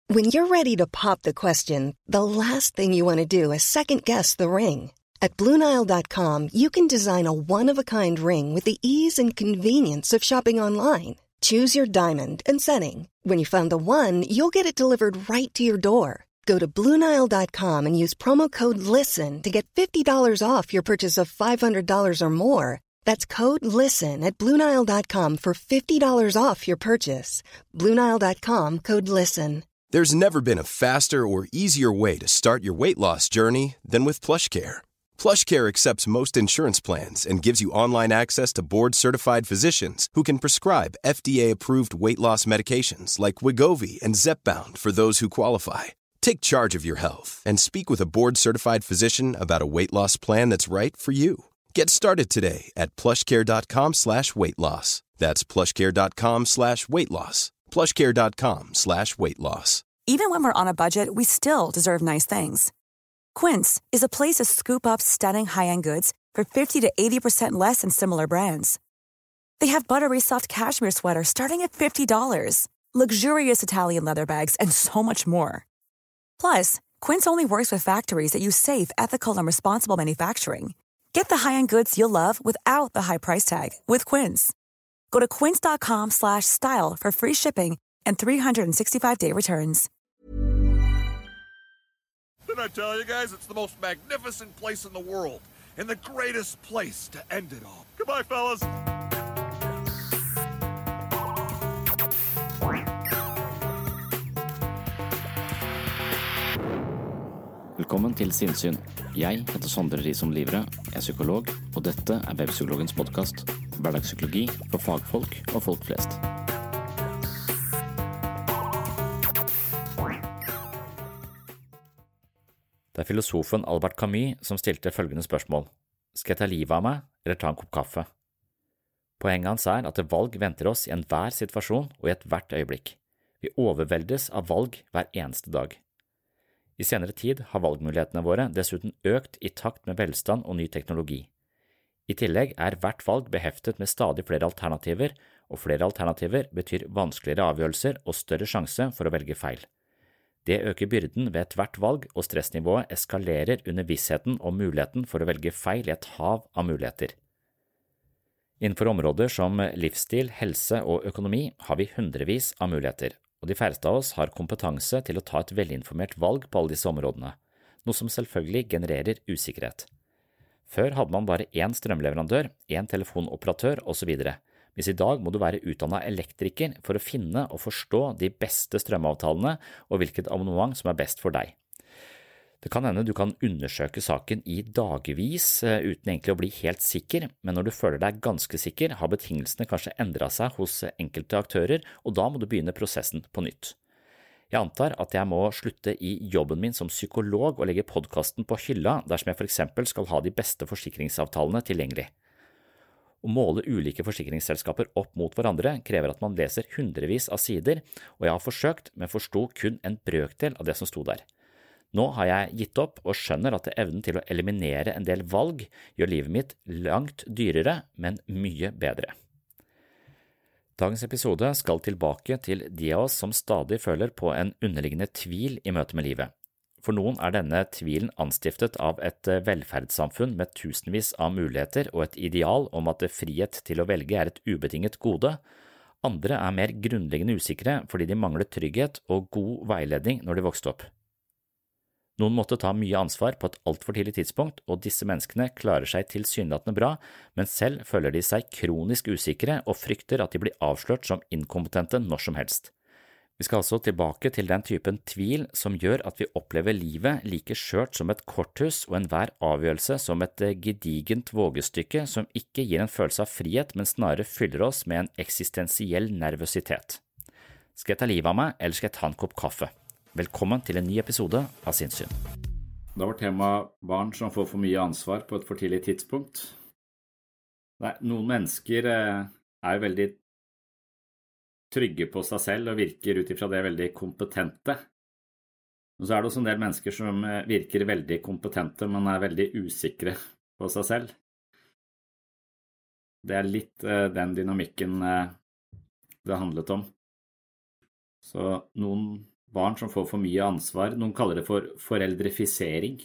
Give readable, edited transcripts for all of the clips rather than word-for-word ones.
When you're ready to pop the question, the last thing you want to do is second-guess the ring. At BlueNile.com, you can design a one-of-a-kind ring with the ease and convenience of shopping online. Choose your diamond and setting. When you find the one, you'll get it delivered right to your door. Go to BlueNile.com and use promo code LISTEN to get $50 off your purchase of $500 or more. That's code LISTEN at BlueNile.com for $50 off your purchase. BlueNile.com, code LISTEN. There's never been a faster or easier way to start your weight loss journey than with PlushCare. PlushCare accepts most insurance plans and gives you online access to board-certified physicians who can prescribe FDA-approved weight loss medications like Wegovy and Zepbound for those who qualify. Take charge of your health and speak with a board-certified physician about a weight loss plan that's right for you. Get started today at plushcare.com/weightloss. That's plushcare.com/weightloss. plushcare.com/weightloss. Even when we're on a budget, we still deserve nice things. Quince is a place to scoop up stunning high-end goods for 50 to 80% less than similar brands. They have buttery soft cashmere sweaters starting at $50, luxurious Italian leather bags, and so much more. Plus, Quince only works with factories that use safe, ethical, and responsible manufacturing. Get the high-end goods you'll love without the high price tag with Quince. Go to quince.com/style for free shipping and 365-day returns. Didn't I tell you guys it's the most magnificent place in the world and the greatest place to end it all? Goodbye, fellas. Velkommen til Sinnsyn. Jeg heter Sondre Risom Livre, er psykolog, og dette er Webpsykologens podcast. Hverdagspsykologi for fagfolk og folk flest. Det er filosofen Albert Camus som stilte følgende spørsmål. Skal jeg ta livet av meg, eller ta en kopp kaffe? Poenget hans er at valg venter oss i enhver situasjon og i ethvert øyeblikk. Vi overveldes av valg hver eneste dag. I senere tid har valgmulighetene våre dessuten økt i takt med velstand og ny teknologi. I tillegg er hvert valg beheftet med stadig flere alternativer, og flere alternativer betyr vanskeligere avgjørelser og større sjanse for å velge feil. Det øker byrden ved ethvert valg, og stressnivået eskalerer under vissheten om muligheten for å velge feil i et hav av muligheter. Innenfor områder som livsstil, helse og økonomi har vi hundrevis av muligheter, og de færreste av oss har kompetanse til å ta et velinformert valg på alle disse områdene, noe som selvfølgelig genererer usikkerhet. Før hadde man bare én strømleverandør, én telefonoperatør osv., mens i dag må du være utdannet elektriker for å finne og forstå de beste strømavtalene og hvilket abonnement som er best for deg. Det kan hende du kan undersøke saken i dagevis uten egentlig å bli helt sikker, men når du føler deg ganske sikker, har betingelsene kanskje endret seg hos enkelte aktører, og da må du begynne prosessen på nytt. Jeg antar at jeg må slutte i jobben min som psykolog og legge podcasten på hylla dersom jeg for eksempel skal ha de beste forsikringsavtalene tilgjengelig. Å måle ulike forsikringsselskaper opp mot hverandre krever at man leser hundrevis av sider, og jeg har forsøkt, men forsto kun en brøkdel av det som sto der. Nå har jeg gitt opp og skjønner at evnen til å eliminere en del valg gjør livet mitt langt dyrere, men mye bedre. Dagens episode skal tilbake til de av oss som stadig føler på en underliggende tvil i møte med livet. For noen er denne tvilen anstiftet av et velferdssamfunn med tusenvis av muligheter og et ideal om at frihet til å velge er et ubetinget gode. Andre er mer grunnleggende usikre fordi de mangler trygghet og god veiledning når de vokste opp. Noen måtte ta mye ansvar på et altfor tidlig tidspunkt, og disse menneskene klarer seg tilsynelatende bra, men selv føler de seg kronisk usikre og frykter at de blir avslørt som inkompetente når som helst. Vi skal altså tilbake til den typen tvil som gjør at vi opplever livet like skjørt som et korthus og enhver avgjørelse som et gedigent vågestykke som ikke gir en følelse av frihet, men snarere fyller oss med en eksistensiell nervøsitet. Skal jeg ta livet av meg, eller skal jeg ta en kopp kaffe? Velkommen til en ny episode av Sinnsyn. Da var tema barn som får for mye ansvar på et for tidlig tidspunkt. Noen mennesker er veldig trygge på seg selv og virker ut ifra det veldig kompetente. Og så er det også en del mennesker som virker veldig kompetente, men er veldig usikre på seg selv. Det er litt den dynamikken det handlet om. Så noen barn som får for mye ansvar. Noen kaller det for foreldrefisering.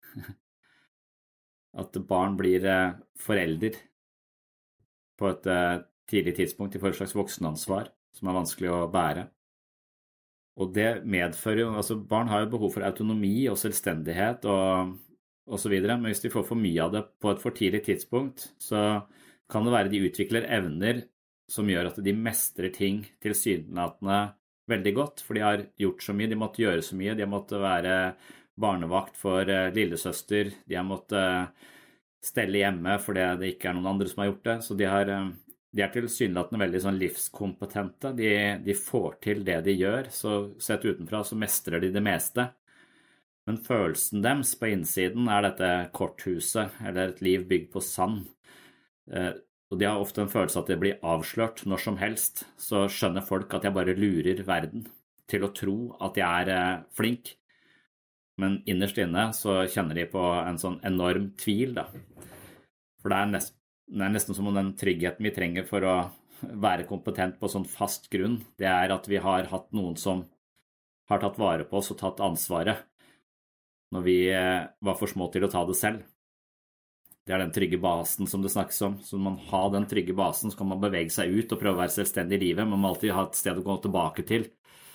At barn blir forelder på et tidlig tidspunkt i for et slags voksenansvar som vanskelig å bære. Og det medfører jo, altså barn har jo behov for autonomi og selvstendighet og så videre, men hvis de får for mye av det på et for tidlig tidspunkt, så kan det være de utvikler evner som gjør at de mestrer ting tilsynelatende veldig godt, for de har gjort så mye, de måtte gjøre så mye, de har måttet være barnevakt for lillesøster, de har måttet stelle hjemme fordi det ikke er noen andre som har gjort det, så de er tilsynelatende veldig sånn livskompetente, de får til det de gjør, så sett utenfra så mestrer de det meste. Men følelsen deres på innsiden er dette korthuset, eller et liv bygd på sand. Og de har ofte en følelse at det blir avslørt når som helst, så skjønner folk at jeg bare lurer verden til å tro at jeg er flink. Men innerst inne så kjenner de på en sånn enorm tvil da. For det er nesten som om den tryggheten vi trenger for å være kompetent på sånn fast grunn, det er at vi har hatt noen som har tatt vare på oss og tatt ansvaret når vi var for små til å ta det selv. Det er den trygge basen som det snakkes om. Så når man har den trygge basen, så kan man bevege seg ut og prøve å være selvstendig i livet, men man må alltid ha et sted å gå tilbake til.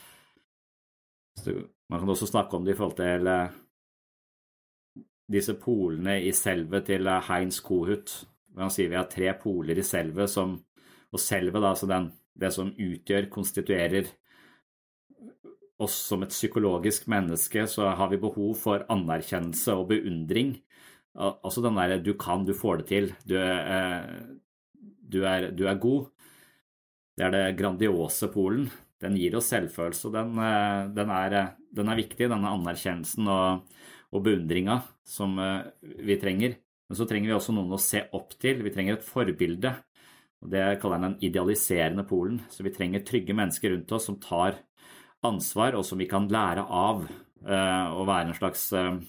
Så man kan også snakke om det i forhold til disse polene i selvet til Heinz Kohut. Han sier vi har 3 poler i selvet, og selvet da, så det som konstituerer oss som et psykologisk menneske, så har vi behov for anerkjennelse og beundring. Altså den der, du kan, du får det til, du er god. Det er det grandiose polen. Den gir oss selvfølelse, og den er viktig, denne anerkjennelsen og beundringen som vi trenger. Men så trenger vi også noen å se opp til. Vi trenger et forbilde, og det kaller den idealiserende polen. Så vi trenger trygge mennesker rundt oss som tar ansvar, og som vi kan lære av å være en slags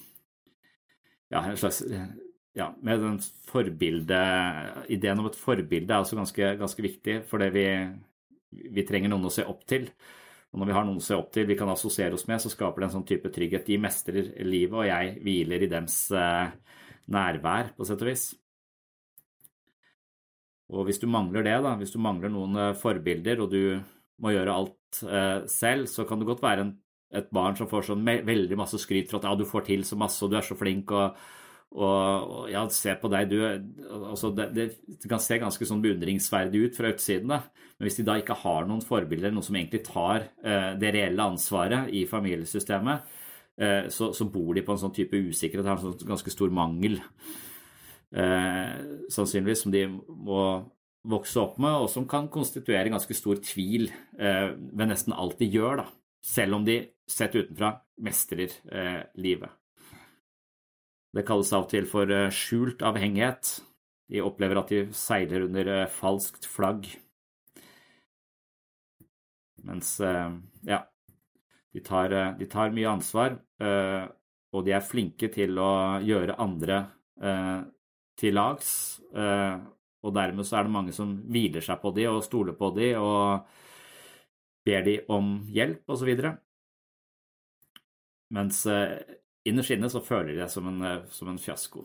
med den ideen om et forbilde er også ganske viktig, for det vi trenger noen å se opp til. Og når vi har noen å se opp til, vi kan assosiere oss med, så skaper det en sånn type trygghet. De mestrer livet, og jeg hviler i dems nærvær, på sett og vis. Og hvis du mangler det da, hvis du mangler noen forbilder, og du må gjøre alt selv, så kan det godt være et barn som får sånn veldig masse skryt for at du får til så masse, og du er så flink, og ja, se på deg, det kan se ganske sånn beundringsverdig ut fra utsiden da, men hvis de da ikke har noen forbilder, noen som egentlig tar det reelle ansvaret i familiesystemet, så bor de på en sånn type usikkerhet, har en sånn ganske stor mangel, sannsynligvis, som de må vokse opp med, og som kan konstituere ganske stor tvil ved nesten alt de gjør, da, selv om de sett utenfra mestrer livet. Det kalles av og til for skjult avhengighet. De opplever at de seiler under falskt flagg. Mens, de tar mye ansvar, og de er flinke til å gjøre andre til lags, og dermed så er det mange som hviler seg på de og stoler på de og ber de om hjelp og så videre. Mens innerst inne så føler de det som en fiasko.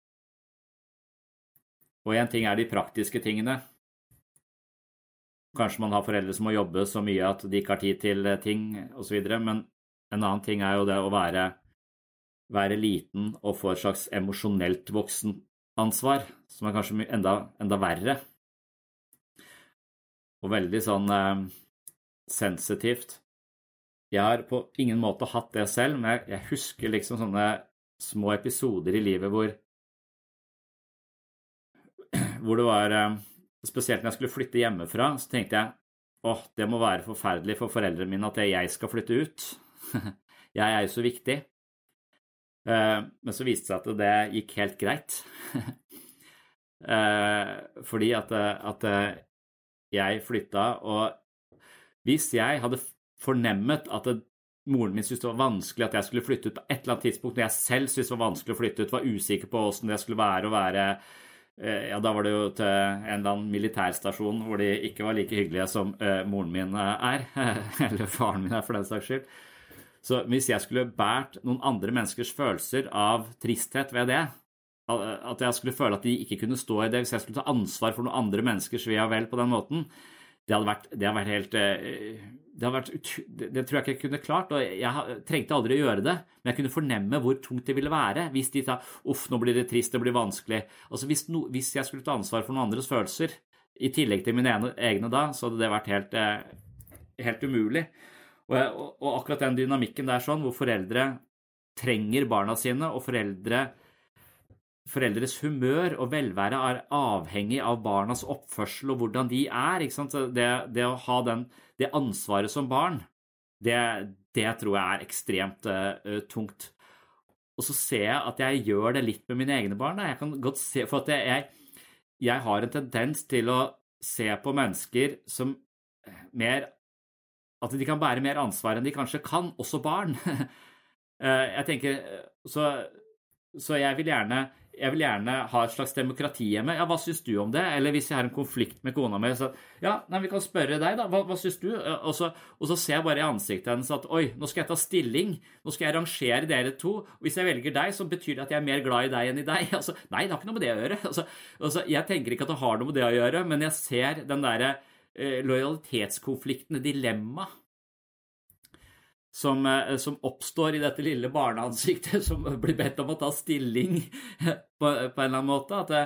Og en ting er de praktiske tingene. Kanskje man har foreldre som må jobbe så mye at de ikke har tid til ting og så videre, men en annen ting er jo det å være liten og få et slags emosjonelt voksenansvar, som er kanskje enda verre. Og veldig sånn sensitivt. Jeg har på ingen måte hatt det selv, men jeg husker liksom sånne små episoder i livet hvor det var, spesielt når jeg skulle flytte hjemmefra, så tenkte jeg, det må være forferdelig for foreldrene mine at jeg skal flytte ut. Jeg er jo så viktig. Men så viste det seg at det gikk helt greit. Fordi at jeg flyttet, og hvis jeg hadde fornemmet at moren min syntes det var vanskelig at jeg skulle flytte ut på et eller annet tidspunkt, når jeg selv syntes det var vanskelig å flytte ut, var usikker på hvordan det skulle være å være, da var det jo til en eller annen militærstasjon hvor de ikke var like hyggelige som moren min er, eller faren min er for den saks skyld. Så hvis jeg skulle bært noen andre menneskers følelser av tristhet ved det, at jeg skulle føle at de ikke kunne stå i det, hvis jeg skulle ta ansvar for noen andre menneskers ve og vel på den måten, det hadde vært helt, det tror jeg ikke jeg kunne klart, og jeg trengte aldri å gjøre det, men jeg kunne fornemme hvor tungt det ville være, hvis de sa, nå blir det trist, det blir vanskelig. Altså hvis jeg skulle ta ansvar for noen andres følelser, i tillegg til mine egne da, så hadde det vært helt umulig. Og akkurat den dynamikken der sånn, hvor foreldre trenger barna sine, og foreldres humør og velvære avhengig av barnas oppførsel og hvordan de ikke sant? Det å ha det ansvaret som barn, det tror jeg ekstremt tungt. Og så ser jeg at jeg gjør det litt med mine egne barn. Jeg kan godt se, for at jeg har en tendens til å se på mennesker som at de kan bære mer ansvar enn de kanskje kan, også barn. Jeg tenker, så jeg vil gjerne ha et slags demokrati hjemme. Ja, hva synes du om det? Eller hvis jeg har en konflikt med kona mi, så vi kan spørre deg da, hva synes du? Og så ser jeg bare i ansiktet hennes at, nå skal jeg ta stilling, nå skal jeg rangere dere to, og hvis jeg velger deg, så betyr det at jeg er mer glad i deg enn i deg. Altså, nei, det har ikke noe med det å gjøre. Jeg tenker ikke at det har noe med det å gjøre, men jeg ser den der lojalitetskonflikten, dilemma, som oppstår i dette lille barneansiktet som blir bedt om å ta stilling på en eller annen måte.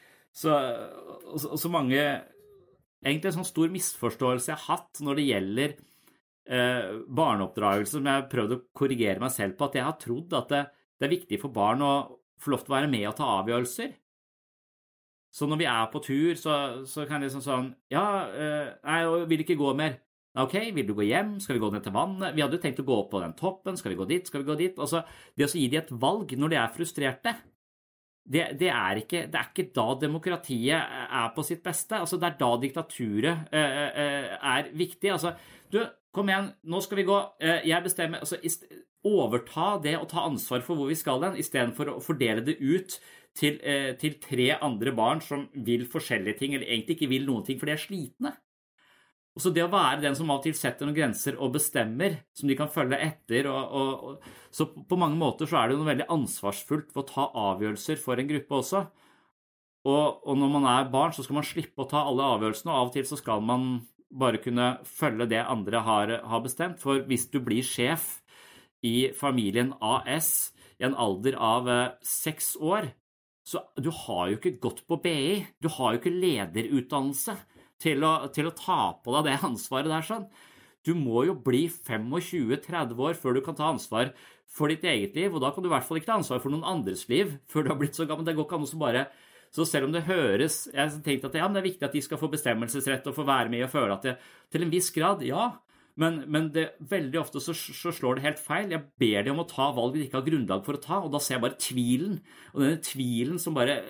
Så mange, egentlig en sånn stor misforståelse jeg har hatt når det gjelder barneoppdragelse, som jeg har prøvd å korrigere meg selv på, at jeg har trodd at det er viktig for barn å få lov til å være med og ta avgjørelser. Så når vi på tur, så kan jeg sånn, jeg vil ikke gå mer. Ok, vil du gå hjem? Skal vi gå ned til vannet? Vi hadde jo tenkt å gå opp på den toppen. Skal vi gå dit? Skal vi gå dit? Altså, det å gi de et valg når de frustrerte, det ikke da demokratiet på sitt beste. Altså, det da diktaturet viktig. Altså, kom igjen, nå skal vi gå. Jeg bestemmer, altså, overta det og ta ansvar for hvor vi skal den, i stedet for å fordele det ut til 3 andre barn som vil forskjellige ting, eller egentlig ikke vil noen ting, for de slitne. Og så det å være den som av og til setter noen grenser og bestemmer, som de kan følge etter, så på mange måter så det jo noe veldig ansvarsfullt for å ta avgjørelser for en gruppe også. Og når man barn, så skal man slippe å ta alle avgjørelsene, og av og til så skal man bare kunne følge det andre har bestemt. For hvis du blir sjef i familien AS i en alder av 6 år, så du har jo ikke gått på BI, du har jo ikke lederutdannelse, til å ta på deg det ansvaret der sånn. Du må jo bli 25-30 år før du kan ta ansvar for ditt eget liv, og da kan du i hvert fall ikke ta ansvar for noen andres liv før du har blitt så gammel. Det går ikke an å bare, så selv om det høres, jeg tenkte at det viktig at de skal få bestemmelsesrett og få være med og føle at det, til en viss grad, men veldig ofte så slår det helt feil. Jeg ber dem om å ta valg de ikke har grunnlag for å ta, og da ser jeg bare tvilen, og denne tvilen som bare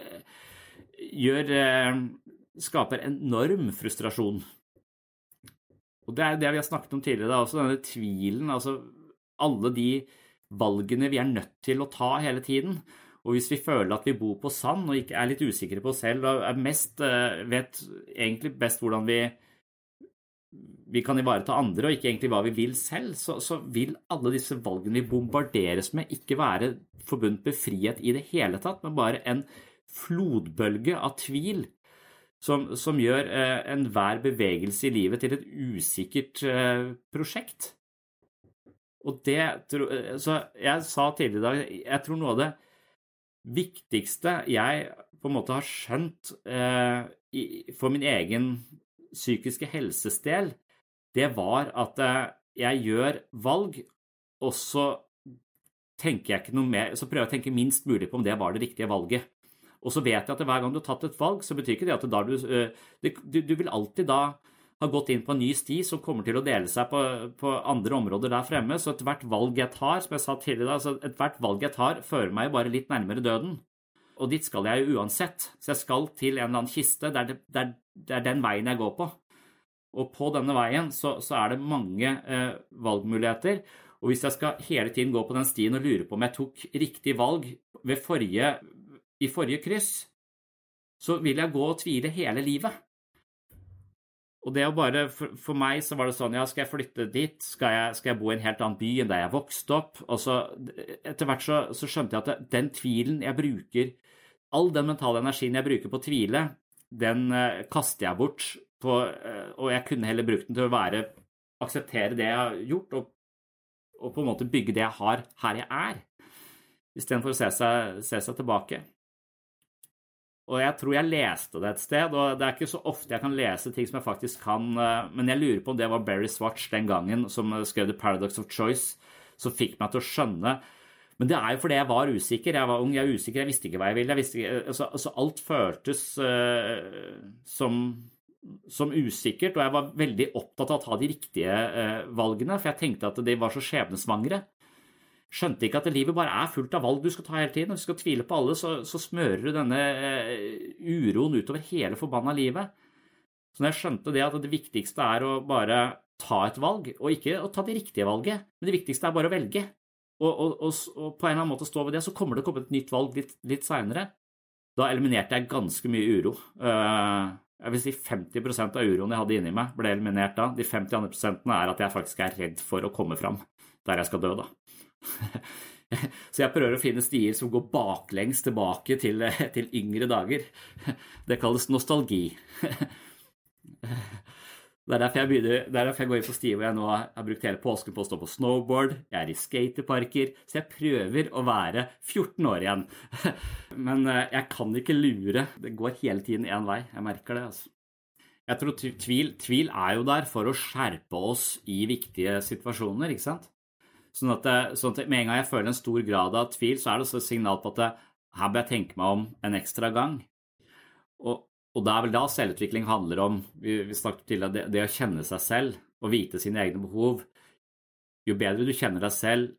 skaper enorm frustrasjon. Og det det vi har snakket om tidligere, også denne tvilen, altså alle de valgene vi nødt til å ta hele tiden. Og hvis vi føler at vi bor på sand og ikke litt usikre på oss selv, og vet egentlig best hvordan vi kan ivareta andre, og ikke egentlig hva vi vil selv, så vil alle disse valgene vi bombarderes med ikke være forbundet med frihet i det hele tatt, men bare en flodbølge av tvil, som gjør enhver bevegelse i livet til et usikkert prosjekt. Og så jeg sa tidligere i dag, jeg tror noe av det viktigste jeg på en måte har skjønt for min egen psykiske helsesdel, det var at jeg gjør valg, og så tenker jeg ikke noe mer, så prøver jeg å tenke minst mulig på om det var det riktige valget. Og så vet jeg at hver gang du har tatt et valg, så betyr ikke det at da du vil alltid da ha gått inn på en ny sti som kommer til å dele seg på andre områder der fremme, så hvert valg jeg tar, som jeg sa tidligere, så hvert valg jeg tar fører meg bare litt nærmere døden. Og dit skal jeg jo uansett, så jeg skal til en eller annen kiste, det den veien jeg går på. Og på denne veien så det mange valgmuligheter, og hvis jeg skal hele tiden gå på den stien og lure på om jeg tok riktig valg i forrige kryss, så vil jeg gå og tvile hele livet. Og det å bare, for meg så var det sånn, ja, skal jeg flytte dit? Skal jeg bo i en helt annen by enn der jeg vokste opp? Og så etter hvert så skjønte jeg at den tvilen jeg bruker, all den mentale energien jeg bruker på å tvile, den kaster jeg bort på, og jeg kunne heller brukt den til å akseptere det jeg har gjort, og på en måte bygge det jeg har her jeg I stedet for å se seg tilbake. Og jeg tror jeg leste det et sted, og det ikke så ofte jeg kan lese ting som jeg faktisk kan, men jeg lurer på om det var Barry Swatch den gangen som skrev The Paradox of Choice, som fikk meg til å skjønne. Men det jo fordi jeg var usikker, jeg var ung, jeg var usikker, jeg visste ikke hva jeg ville, altså alt føltes som usikkert, og jeg var veldig opptatt av å ta de riktige valgene, for jeg tenkte at de var så skjebnesvangre. Skjønte ikke at livet bare fullt av valg du skal ta hele tiden, og du skal tvile på alle, så smører du denne uroen utover hele forbanna livet. Så når jeg skjønte det at det viktigste å bare ta et valg, og ikke å ta det riktige valget, men det viktigste bare å velge, og på en eller annen måte stå ved det, så kommer det å komme et nytt valg litt senere. Da eliminerte jeg ganske mye uro. Jeg vil si 50% av uroen jeg hadde inni meg ble eliminert da. De 50% at jeg faktisk redd for å komme fram der jeg skal dø da. Så jeg prøver å finne stier som går baklengs tilbake til yngre dager. Det kalles nostalgi. Det derfor jeg går inn på stier hvor jeg nå har brukt hele påsken på å stå på snowboard, jeg I skateparker, så jeg prøver å være 14 år igjen. Men jeg kan ikke lure, det går hele tiden en vei, jeg merker det altså. Jeg tror tvil jo der for å skjerpe oss I viktige situasjoner, ikke sant? Sånn at med en gang jeg føler en stor grad av tvil, så det også et signal på at her bør jeg tenke meg om en ekstra gang. Og det vel da selvutvikling handler om, vi snakket til det å kjenne seg selv og vite sine egne behov. Jo bedre du kjenner deg selv,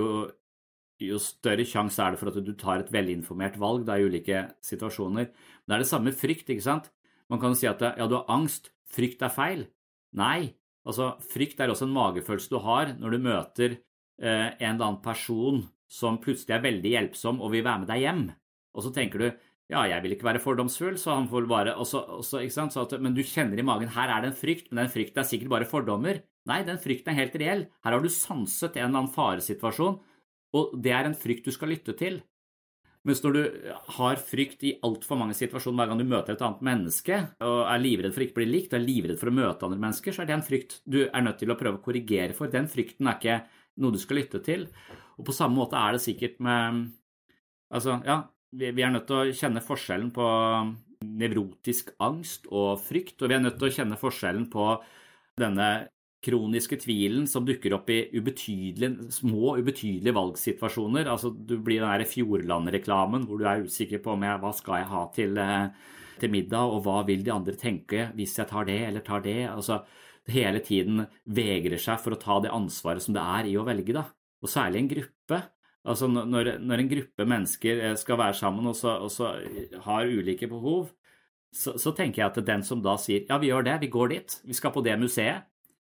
jo større sjanse det for at du tar et velinformert valg da I ulike situasjoner. Men det det samme med frykt, ikke sant? Man kan si at ja, du har angst, frykt feil. Nei, altså frykt også en magefølelse du har når du møter en eller annen person som plutselig veldig hjelpsom og vil være med deg hjem. Og så tenker du, ja, jeg vil ikke være fordomsfull, så han får bare, ikke sant? Men du kjenner I magen, her det en frykt, men den frykten sikkert bare fordommer. Nei, den frykten helt reell. Her har du sanset en eller annen faresituasjon, og det en frykt du skal lytte til. Mens når du har frykt I alt for mange situasjoner hver gang du møter et annet menneske, og livredd for ikke å bli likt, og livredd for å møte andre mennesker, så det en frykt du nødt til å prøve å korrigere for. Den frykten ikke noe du skal lytte til. Og på samme måte det sikkert med, altså, ja, vi nødt til å kjenne forskjellen på nevrotisk angst og frykt, og vi nødt til å kjenne forskjellen på denne kroniske tvilen som dukker opp I små, ubetydelige valgsituasjoner. Altså, du blir den der Fjordland-reklamen, hvor du usikker på hva skal jeg ha til middag, og hva vil de andre tenke hvis jeg tar det eller tar det. Altså, hele tiden vegrer seg for å ta det ansvaret som det I å velge da. Og særlig en gruppe. Altså, når en gruppe mennesker skal være sammen og så har ulike behov, så tenker jeg at den som da sier, ja, vi gjør det, vi går dit, vi skal på det museet,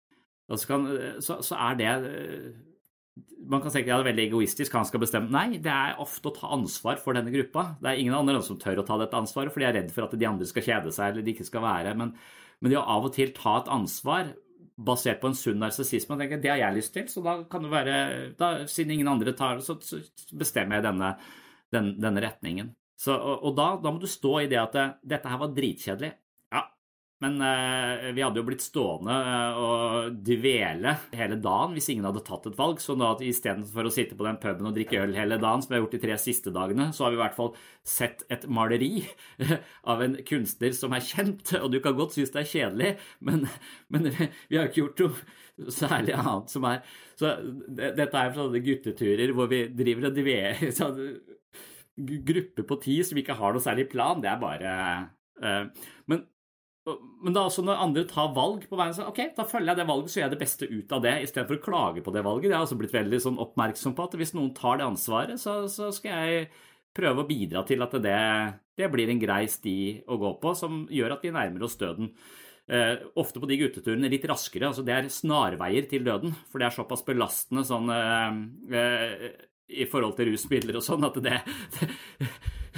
så det, man kan tenke, ja, det veldig egoistisk, han skal bestemme. Nei, det ofte å ta ansvar for denne gruppa. Det ingen andre som tør å ta dette ansvaret, for de redd for at de andre skal kjede seg, eller de ikke skal være, men det å av og til ta et ansvar, basert på en sunn narsissisme, tenker jeg, det har jeg lyst til, så da kan det være, siden ingen andre tar det, så bestemmer jeg denne retningen. Og da må du stå I det at dette her var dritkjedelig. Ja, men vi hadde jo blitt stående og dvele hele dagen hvis ingen hadde tatt et valg, så da I stedet for å sitte på den puben og drikke øl hele dagen, som vi har gjort de 3 siste dagene, så har vi I hvert fall sett et maleri av en kunstner som kjent, og du kan godt synes det kjedelig, men vi har ikke gjort noe særlig annet som så dette sånne gutteturer hvor vi driver og dveler, sånn grupper på 10 som ikke har noe særlig plan, det bare men da også når andre tar valg på veien, så ok, da følger jeg det valget, så gjør jeg det beste ut av det, I stedet for å klage på det valget. Jeg har også blitt veldig sånn oppmerksom på at hvis noen tar det ansvaret, så skal jeg prøve å bidra til at det blir en grei sti å gå på, som gjør at vi nærmer oss døden. Ofte på de gutteturene litt raskere, altså det snarveier til døden, for det såpass belastende sånn, I forhold til rusmidler og sånn, at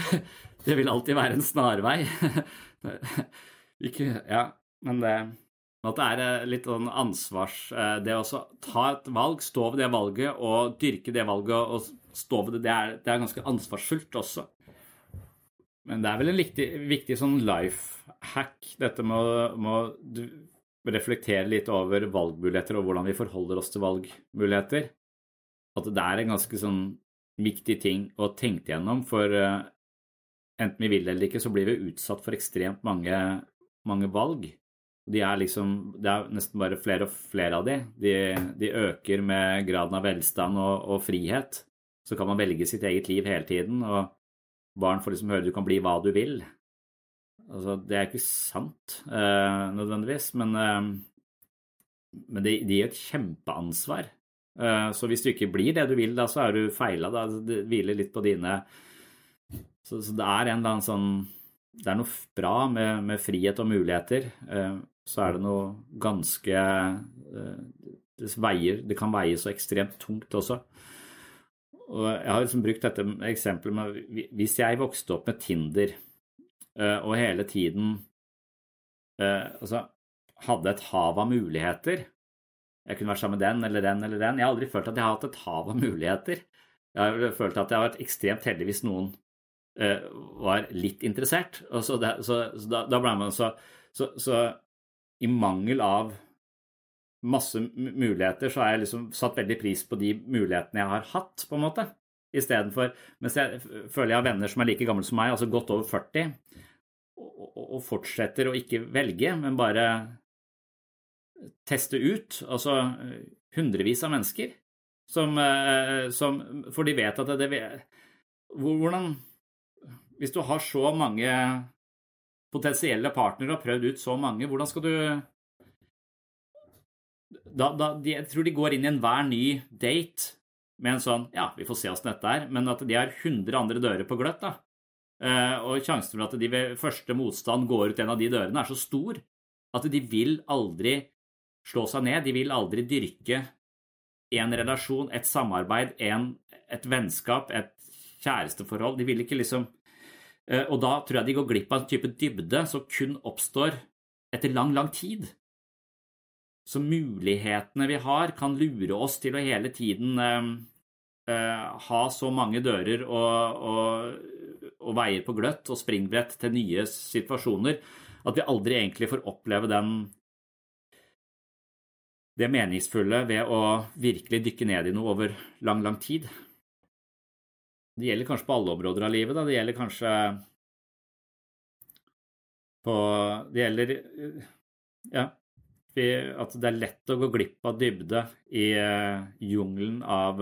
det vil alltid være en snarvei. Ikke, ja, men At det litt sånn ansvars... Det å ta et valg, stå ved det valget og dyrke det valget og stå ved det, det ganske ansvarsfullt også. Men det vel en viktig sånn life hack, dette med å reflektere litt over valgmuligheter og hvordan vi forholder oss til valgmuligheter. At det en ganske sånn viktig ting å tenke gjennom, for enten vi vil eller ikke, så blir vi utsatt for ekstremt mange valg. Det nesten bare flere og flere av de. De øker med graden av velstand og frihet. Så kan man velge sitt eget liv hele tiden, og barn får liksom høre du kan bli hva du vil. Altså, det ikke sant nødvendigvis, men det gir et kjempeansvar. Så hvis du ikke blir det du vil, da, så du feilet. Da. Det hviler litt på dine... Så det en eller annen sånn... Det noe bra med frihet og muligheter. Så det noe ganske... Det kan veie så ekstremt tungt også. Og jeg har liksom brukt dette eksempelet med... Hvis jeg vokste opp med Tinder, og hele tiden hadde et hav av muligheter, jeg kunne vært sammen med den eller den eller den, jeg har aldri følt at jeg har hatt et hav av muligheter. Jeg har følt at jeg har vært ekstremt heldig hvis noen var litt interessert, og da ble man så i mangel av masse muligheter, så har jeg liksom satt veldig pris på de mulighetene jeg har hatt, på en måte, i stedet for, mens jeg føler jeg har venner som like gamle som meg, altså godt over 40, og fortsetter å ikke velge, men bare teste ut, altså hundrevis av mennesker, for de vet at hvordan, hvis du har så mange potensielle partnere og har prøvd ut så mange, hvordan skal du jeg tror de går inn i hver ny date med en sånn, ja, vi får se hvordan dette men at de har 100 andre dører på gløtt da, og sjansen for at de ved første motstand går ut en av de dørene så stor, at de vil aldri slå seg ned, de vil aldri dyrke en relasjon, et samarbeid, et vennskap, et kjæresteforhold, de vil ikke liksom, og da tror jeg de går glipp av en type dybde som kun oppstår etter lang tid. Så mulighetene vi har kan lure oss til å hele tiden ha så mange dører og veier på gløtt og springbrett til nye situasjoner, at vi aldri egentlig får oppleve det meningsfulle ved å virkelig dykke ned i noe over lang tid. Det gjelder kanskje på alle områder av livet, da. Det gjelder kanskje at det lett å gå glipp av dybde i jungelen av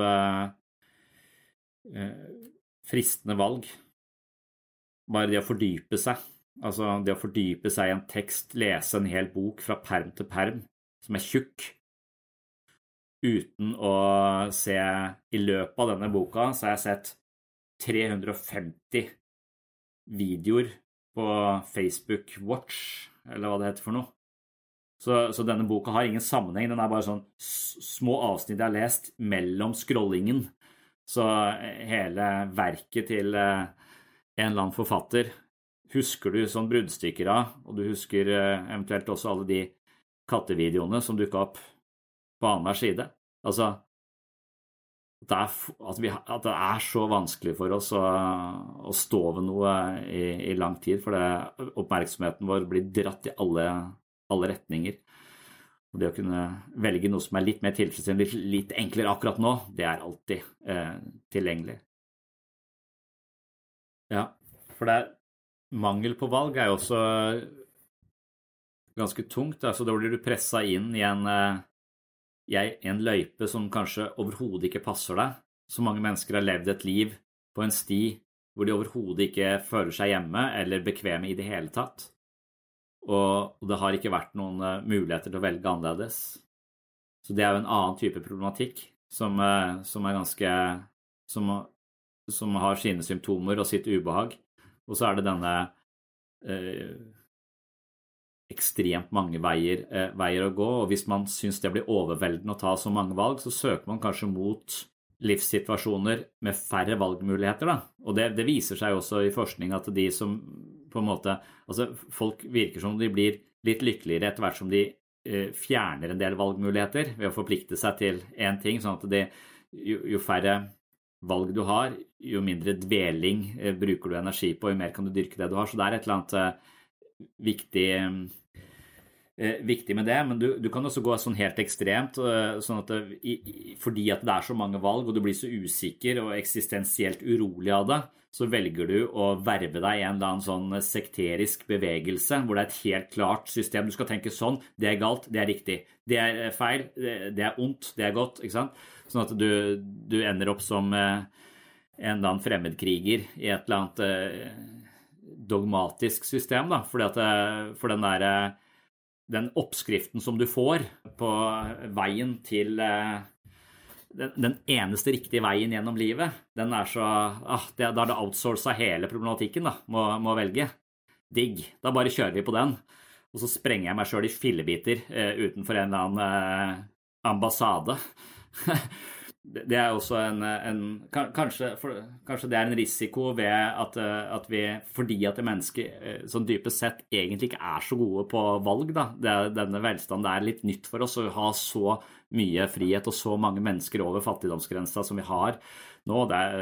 fristende valg. Bare det å fordype seg, altså det å fordype seg i en tekst, lese en hel bok fra perm til perm, som tjukk, uten å se i løpet av denne boka, så har jeg sett 350 videoer på Facebook Watch, eller hva det heter for noe. Så denne boka har ingen sammenheng, den bare sånn små avsnitt jeg har lest mellom scrollingen. Så hele verket til en eller annen forfatter husker du sånn bruddstykker av, og du husker eventuelt også alle de kattevideoene som dukket opp på annen side. Altså, at det så vanskelig for oss å stå ved noe i lang tid, for oppmerksomheten vår blir dratt i alle retninger. Og det å kunne velge noe som litt mer tilfredsstillende, litt enklere akkurat nå, det alltid tilgjengelig. Ja, for mangel på valg jo også ganske tungt, så da blir du presset inn i en løype som kanskje overhodet ikke passer deg. Så mange mennesker har levd et liv på en sti hvor de overhodet ikke føler seg hjemme eller bekvemme i det hele tatt. Og det har ikke vært noen muligheter til å velge annerledes. Så det jo en annen type problematikk som ganske, som har sine symptomer og sitt ubehag. Og så det denne ekstremt mange veier å gå, og hvis man synes det blir overveldende å ta så mange valg, så søker man kanskje mot livssituasjoner med færre valgmuligheter da. Og det viser seg også i forskning at de som på en måte, altså folk virker som de blir litt lykkeligere etter hvert som de fjerner en del valgmuligheter ved å forplikte seg til en ting, sånn at jo færre valg du har, jo mindre dveling bruker du energi på, jo mer kan du dyrke det du har. Så det et eller annet viktig med det, men du kan også gå sånn helt ekstremt, sånn at fordi at det så mange valg, og du blir så usikker og eksistensielt urolig av det, så velger du å verve deg i en eller annen sånn sekterisk bevegelse, hvor det et helt klart system. Du skal tenke sånn, det galt, det riktig. Det feil, det ondt, det godt, ikke sant? Sånn at du ender opp som en eller annen fremmedkriger i et eller annet dogmatisk system, da. Fordi at for den oppskriften som du får på veien til den eneste riktige veien gjennom livet, den så, da det outsourcet hele problematikken da, må velge. Digg, da bare kjører vi på den, og så sprenger jeg meg selv i fillebiter utenfor en eller annen ambassade. Det også kanskje det en risiko ved at vi, fordi at mennesker sånn dypest sett egentlig ikke så gode på valg da, denne velstanden litt nytt for oss å ha så mye frihet og så mange mennesker over fattigdomsgrensa som vi har nå,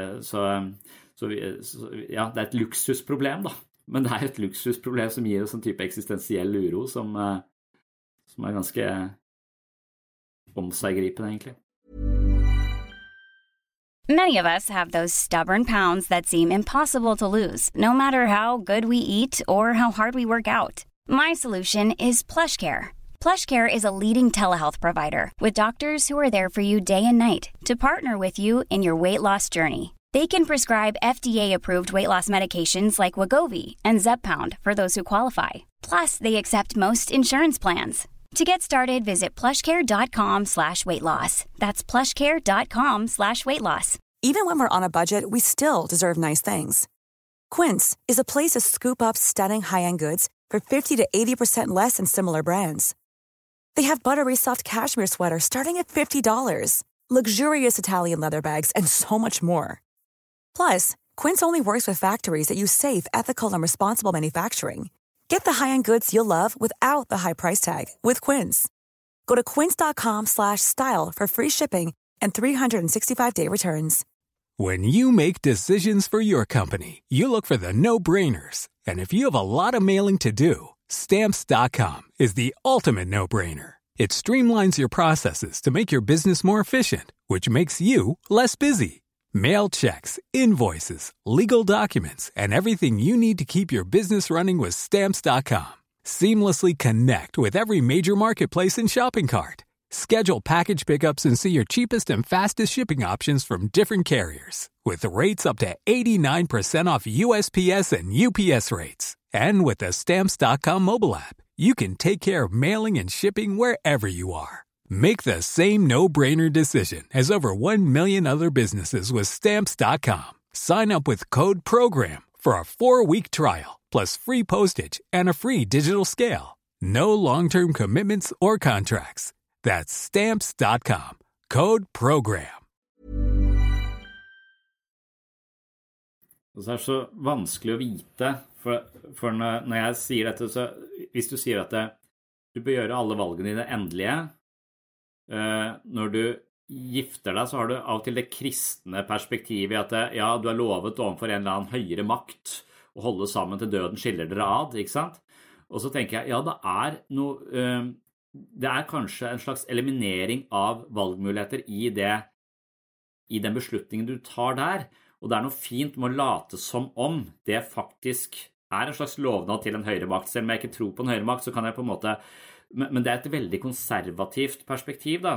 ja, det et luksusproblem da, men det et luksusproblem som gir oss en type eksistensiell uro som ganske omseggripende egentlig. Many of us have those stubborn pounds that seem impossible to lose, no matter how good we eat or how hard we work out. My solution is PlushCare. PlushCare is a leading telehealth provider with doctors who are there for you day and night to partner with you in your weight loss journey. They can prescribe FDA-approved weight loss medications like Wegovy and Zepbound for those who qualify. Plus, they accept most insurance plans. To get started, visit plushcare.com/weightloss. That's plushcare.com/weightloss. Even when we're on a budget, we still deserve nice things. Quince is a place to scoop up stunning high-end goods for 50 to 80% less than similar brands. They have buttery soft cashmere sweaters starting at $50, luxurious Italian leather bags, and so much more. Plus, Quince only works with factories that use safe, ethical, and responsible manufacturing. Get the high-end goods you'll love without the high price tag with Quince. Go to quince.com/style for free shipping and 365-day returns. When you make decisions for your company, you look for the no-brainers. And if you have a lot of mailing to do, Stamps.com is the ultimate no-brainer. It streamlines your processes to make your business more efficient, which makes you less busy. Mail checks, invoices, legal documents, and everything you need to keep your business running with Stamps.com. Seamlessly connect with every major marketplace and shopping cart. Schedule package pickups and see your cheapest and fastest shipping options from different carriers. With rates up to 89% off USPS and UPS rates. And with the Stamps.com mobile app, you can take care of mailing and shipping wherever you are. Make the same no-brainer decision as over 1 million other businesses with Stamps.com. Sign up with code PROGRAM for a 4-week trial, plus free postage and a free digital scale. No long-term commitments or contracts. That's Stamps.com. Code PROGRAM. Det så vanskelig å vite, for når jeg sier dette, så hvis du sier at du bør gjøre alle valgene i det endelige, når du gifter deg, så har du av og til det kristne perspektivet at ja, du lovet overfor en eller annen høyere makt å holde sammen til døden skiller dere ad, ikke sant? Og så tenker jeg, ja, det kanskje en slags eliminering av valgmuligheter i den beslutningen du tar der, og det noe fint med å late som om det faktisk en slags lovnad til en høyere makt. Selv om jeg ikke tror på en høyere makt, så kan jeg på en måte, men det et veldig konservativt perspektiv da,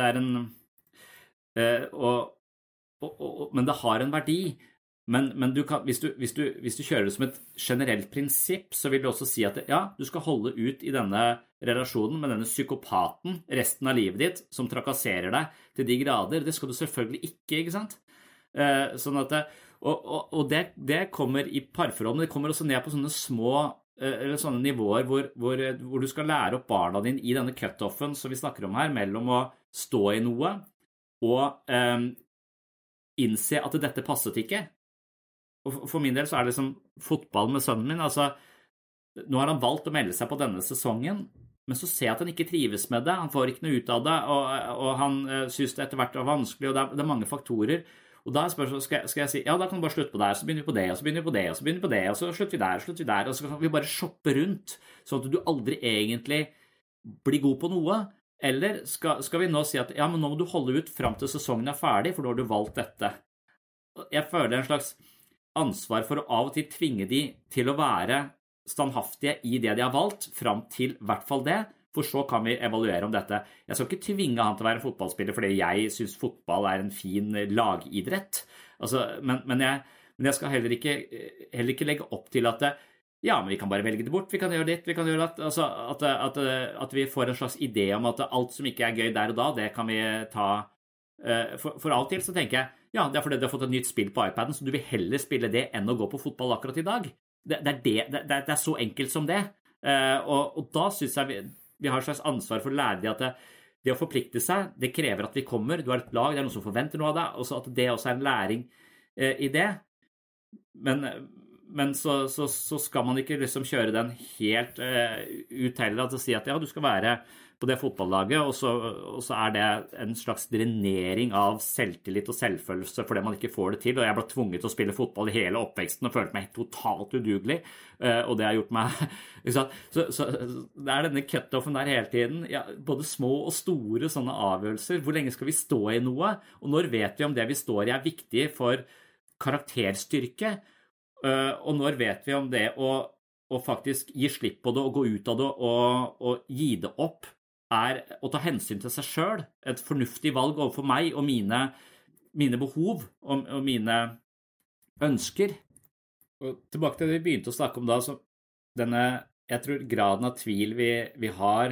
men det har en verdi, men du kan, hvis du kjører det som et generelt prinsipp, så vil du også si at ja, du skal holde ut i denne relasjonen med denne psykopaten resten av livet ditt, som trakasserer deg til de grader. Det skal du selvfølgelig ikke sant? Sånn at og det kommer i parforhold, men det kommer også ned på sånne små eller sånne nivåer hvor du skal lære opp barna dine i denne cut-offen som vi snakker om her, mellom å stå i noe og innse at dette passet ikke. Og for min del så det liksom fotball med sønnen min, altså nå har han valgt å melde seg på denne sesongen, men så ser jeg at han ikke trives med det, han får ikke noe ut av det, og han synes det etter hvert er vanskelig, og det er mange faktorer. Og da skal jeg si, ja, da kan du bare slutte på det, så begynner vi på det, og så begynner vi på det, og så begynner vi på det, og så slutter vi der, og så kan vi bare shoppe rundt, sånn at du aldri egentlig blir god på noe. Eller skal vi nå si at, ja, men nå må du holde ut frem til sesongen er ferdig, for da har du valgt dette. Jeg føler en slags ansvar for å av og til tvinge de til å være standhaftige i det de har valgt, frem til i hvert fall det, for så kan vi evaluere om dette. Jeg skal ikke tvinge han til å være en fotballspiller, fordi jeg synes fotball er en fin lagidrett. Altså, men jeg skal heller ikke legge opp til at ja, men vi kan bare velge det bort, vi kan gjøre ditt, vi kan gjøre det. Altså, at vi får en slags idé om at alt som ikke er gøy der og da, det kan vi ta. For av og til så tenker jeg, ja, det er fordi du har fått et nytt spill på iPaden, så du vil heller spille det enn å gå på fotball akkurat i dag. Det er så enkelt som det. Og da synes jeg vi har et slags ansvar for å lære de at det å forplikte seg, det krever at vi kommer, du har et lag, det er noen som forventer noe av deg, og så at det også er en læring i det. Men så skal man ikke liksom kjøre den helt ut heller, at å si at ja, du skal være på det fotballaget, og så er det en slags drenering av selvtillit og selvfølelse fordi man ikke får det til, og jeg ble tvunget til å spille fotball i hele oppveksten og følte meg totalt udugelig, og det har gjort meg, ikke sant? Så det er denne cut-offen der hele tiden, ja, både små og store sånne avgjørelser, hvor lenge skal vi stå i noe, og når vet vi om det vi står i er viktig for karakterstyrke, og når vet vi om det å faktisk gi slipp på det og gå ut av det og gi det opp, er å ta hensyn til seg selv, et fornuftig valg overfor meg og mine behov og mine ønsker. Og tilbake til det vi begynte å snakke om da, så jeg tror graden av tvil vi har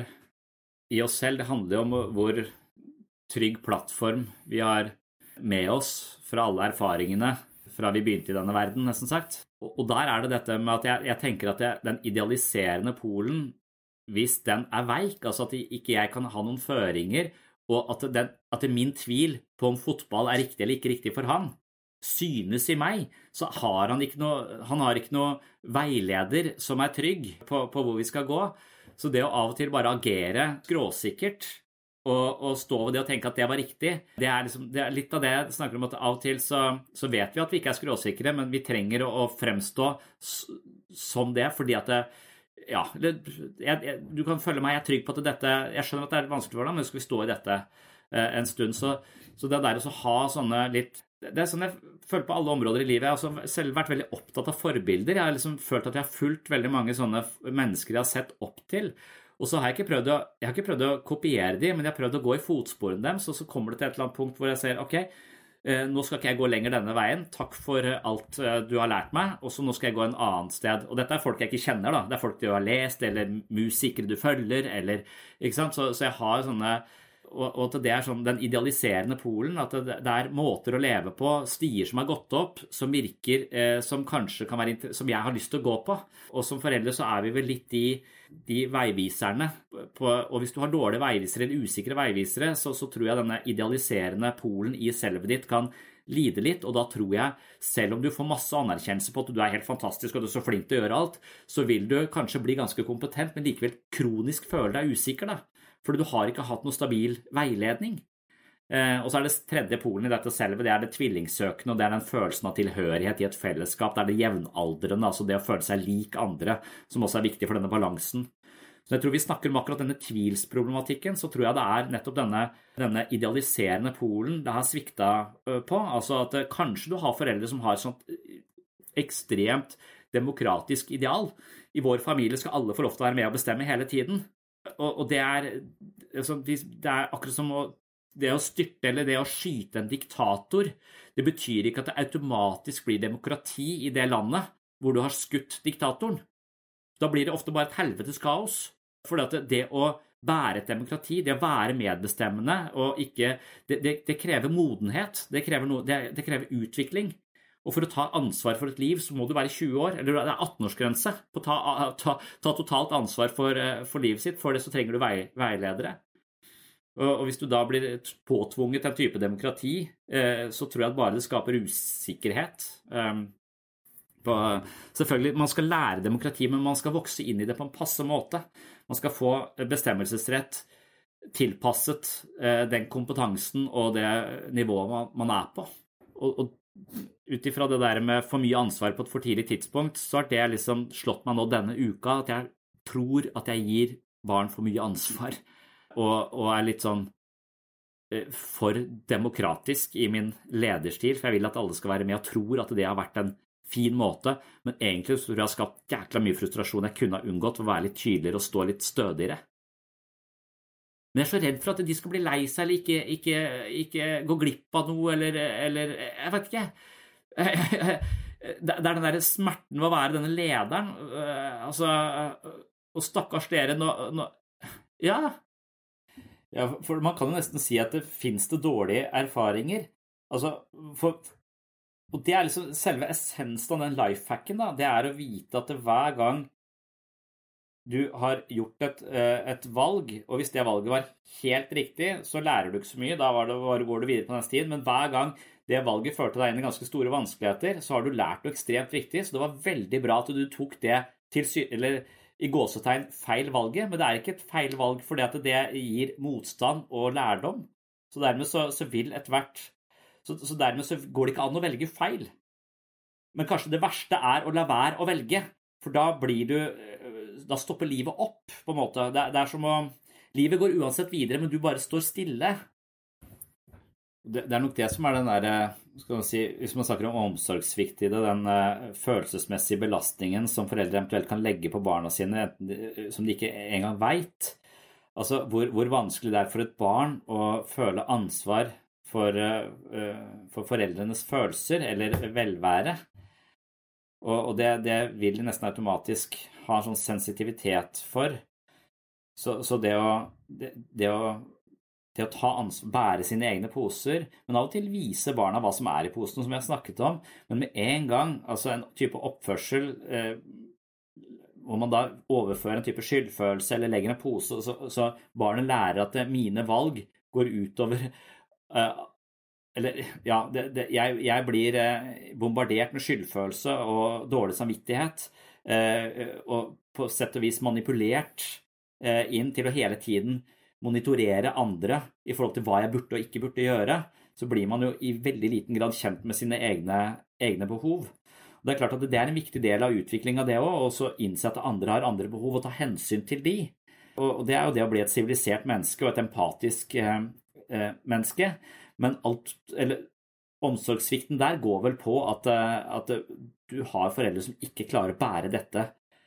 i oss selv, det handler om hvor trygg plattform vi har med oss fra alle erfaringene fra vi begynte i denne verden, nesten sagt. Og der er det dette med at jeg tenker at den idealiserende polen, hvis den er veik, altså at ikke jeg kan ha noen føringer, og at min tvil på om fotball er riktig eller ikke riktig for han, synes i meg, så har han ikke noe veileder som er trygg på hvor vi skal gå. Så det å av og til bare agere skråsikkert, og stå ved det og tenke at det var riktig, det er litt av det jeg snakker om, at av og til så vet vi at vi ikke er skråsikre, men vi trenger å fremstå som det, fordi at ja, du kan følge meg, jeg er trygg på at jeg skjønner at det er vanskelig for deg, men skal vi stå i dette en stund, så det der å ha sånne litt, det er sånn jeg føler på alle områder i livet, jeg har også selv vært veldig opptatt av forbilder, jeg har liksom følt at jeg har fulgt veldig mange sånne mennesker jeg har sett opp til, og så har jeg har ikke prøvd å kopiere dem, men jeg har prøvd å gå i fotsporene dem, så kommer det til et eller annet punkt hvor jeg ser, ok, nå skal ikke jeg gå lenger denne veien, takk for alt du har lært meg, og så nå skal jeg gå en annen sted, og dette er folk jeg ikke kjenner da, det er folk du har lest, eller musikere du følger, eller, ikke sant, så jeg har sånne, og at det er sånn den idealiserende polen, at det er måter å leve på, stier som har gått opp, som virker, som kanskje kan være, som jeg har lyst til å gå på, og som foreldre så er vi vel litt de veiviserne, og hvis du har dårlige veivisere eller usikre veivisere, så tror jeg denne idealiserende polen i selvet ditt kan lide litt, og da tror jeg, selv om du får masse anerkjennelse på at du er helt fantastisk og du er så flink til å gjøre alt, så vil du kanskje bli ganske kompetent, men likevel kronisk føle deg usikker da, fordi du har ikke hatt noe stabil veiledning. Og så er det tredje polen i dette selvet, det er det tvillingsøkende, og det er den følelsen av tilhørighet i et fellesskap, det er det jevnaldrende, altså det å føle seg lik andre, som også er viktig for denne balansen. Så jeg tror vi snakker om akkurat denne tvilsproblematikken, så tror jeg det er nettopp denne idealiserende polen det har sviktet på, altså at kanskje du har foreldre som har et sånt ekstremt demokratisk ideal. I vår familie skal alle få lov til å være med og bestemme hele tiden, og det er akkurat som det å styrte eller det å skyte en diktator, det betyr ikke at det automatisk blir demokrati i det landet hvor du har skutt diktatoren. Da blir det ofte bare et helvetes kaos, for det å være et demokrati, det å være medbestemmende, og ikke, det krever modenhet, det krever utvikling. Og for å ta ansvar for et liv, så må du være 20 år, eller det er 18-årsgrense på å ta totalt ansvar for livet sitt. For det så trenger du veiledere. Og hvis du da blir påtvunget en type demokrati, så tror jeg at bare det skaper usikkerhet. Selvfølgelig, man skal lære demokrati, men man skal vokse inn I det på en passe måte. Man skal få bestemmelsesrett tilpasset den kompetansen og det nivået man på. Og utifra det der med for mye ansvar på et for tidlig tidspunkt, så har det liksom slått meg nå denne uka, at jeg tror at jeg gir barn for mye ansvar, og litt sånn for demokratisk I min lederstil, for jeg vil at alle skal være med og tror at det har vært en fin måte, men egentlig så tror jeg har skapt jækla mye frustrasjon jeg kunne ha unngått for å være litt tydeligere og stå litt stødigere. Men jeg så redd for at de skal bli lei seg eller ikke gå glipp av noe, eller jeg vet ikke. Det den der smerten ved å være denne lederen, og stakkars dere, ja, for man kan jo nesten si at det finnes det dårlige erfaringer. Og det liksom selve essensen av den lifehacken, da, det å vite at hver gang du har gjort et valg, og hvis det valget var helt riktig, så lærer du ikke så mye, da går du videre på neste tid, men hver gang det valget førte deg inn I ganske store vanskeligheter, så har du lært noe ekstremt viktig, så det var veldig bra at du tok det eller I gåsetegn feil valget, men det ikke et feil valg fordi at det gir motstand og lærdom, så dermed så vil så dermed så går det ikke an å velge feil. Men kanskje det verste å la være å velge, for da stopper livet opp, på en måte. Det som å, livet går uansett videre, men du bare står stille. Det nok det som den der, skal man si, hvis man snakker om omsorgssvikt I det, den følelsesmessige belastningen som foreldre eventuelt kan legge på barna sine, som de ikke engang vet. Altså, hvor vanskelig det for et barn å føle ansvar for foreldrenes følelser eller velvære. Og det vil de nesten automatisk ha en sånn sensitivitet for. Så det å ta ansvar, bære sine egne poser, men av og til vise barna hva som I posen, som jeg har snakket om, men med en gang, altså en type oppførsel, hvor man da overfører en type skyldfølelse eller legger en pose, så barnet lærer at mine valg går utover, eller ja, jeg blir bombardert med skyldfølelse og dårlig samvittighet, og på sett og vis manipulert inn til å hele tiden monitorere andre I forhold til hva jeg burde og ikke burde gjøre, så blir man jo I veldig liten grad kjent med sine egne behov. Og det klart at det en viktig del av utviklingen av det også, og så innse at andre har andre behov og ta hensyn til de. Og det jo det å bli et sivilisert menneske og et empatisk menneske, men omsorgssvikten der går vel på at du har foreldre som ikke klarer å bære dette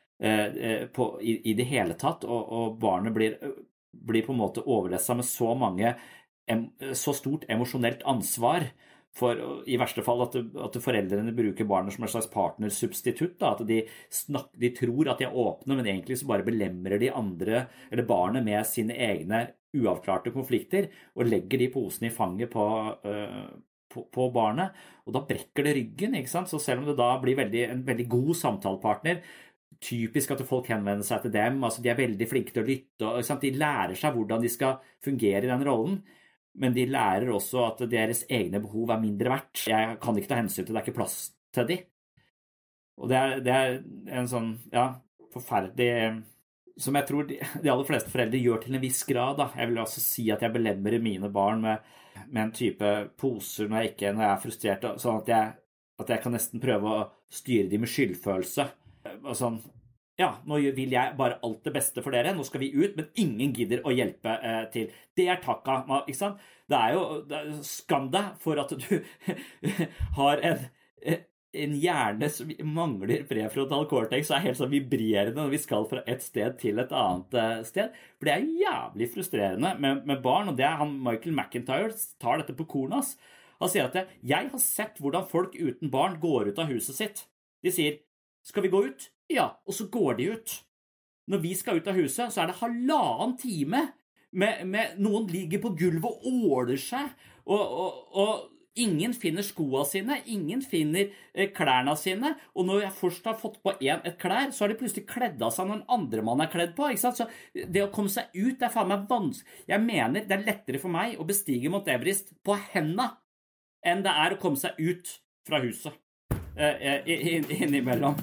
I det hele tatt, og barnet blir på en måte overlesset med så stort emosjonelt ansvar for I verste fall at foreldrene bruker barnet som en slags partnersubstitutt, da, at de tror at de åpne, men egentlig så bare belemrer de andre eller barnet med sine egne uavklarte konflikter og legger de posene I fanget på barnet, og da brekker det ryggen, ikke sant? Så selv om det da blir en veldig god samtalepartner, typisk at folk henvender seg til dem, altså de veldig flinke til å lytte, og de lærer seg hvordan de skal fungere I den rollen, men de lærer også at deres egne behov mindre verdt. Jeg kan ikke ta hensyn til, det ikke plass til de. Og det en sånn, ja, forferdelig, som jeg tror de aller fleste foreldre gjør til en viss grad, da. Jeg vil også si at jeg belemrer mine barn med en type poser når jeg frustrert, sånn at jeg kan nesten prøve å styre dem med skyldfølelse. Og sånn, ja, nå vil jeg bare alt det beste for dere, nå skal vi ut, men ingen gidder å hjelpe til. Det takka, ikke sant? Det jo skam deg for at du har en hjerne som mangler prefrontal cortex, så helt sånn vibrerende når vi skal fra et sted til et annet sted. For det jævlig frustrerende med barn, og det han Michael McIntyre tar dette på kornet. Han sier at jeg har sett hvordan folk uten barn går ut av huset sitt. De sier, skal vi gå ut? Ja, og så går de ut. Når vi skal ut av huset, så det 1,5 time med noen ligger på gulvet og åler seg, og ingen finner skoene sine, ingen finner klærne sine, og når jeg først har fått på et klær, så har de plutselig kledd av seg når en andre mann kledd på, ikke sant? Så det å komme seg ut, det faen meg vanskelig. Jeg mener det lettere for meg å bestige Mount Everest på hendene, enn det å komme seg ut fra huset. innimellom.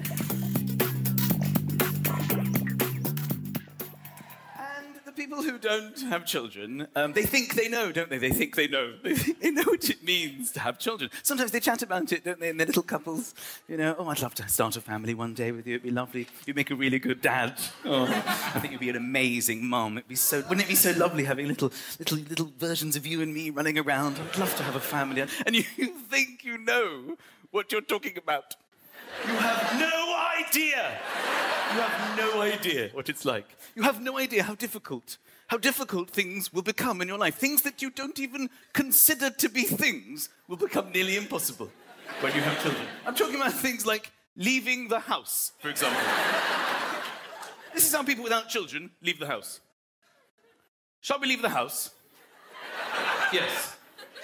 People who don't have children, they think they know, don't they? They think they know. They know what it means to have children. Sometimes they chat about it, don't they, in their little couples? You know, oh, I'd love to start a family one day with you. It'd be lovely. You'd make a really good dad. Oh, I think you'd be an amazing mum. Wouldn't it be so lovely having little versions of you and me running around? I'd love to have a family. And you think you know what you're talking about. You have no idea. You have no idea what it's like. You have no idea how difficult things will become in your life. Things that you don't even consider to be things will become nearly impossible when you have children. I'm talking about things like leaving the house, for example. This is how people without children leave the house. Shall we leave the house? Yes.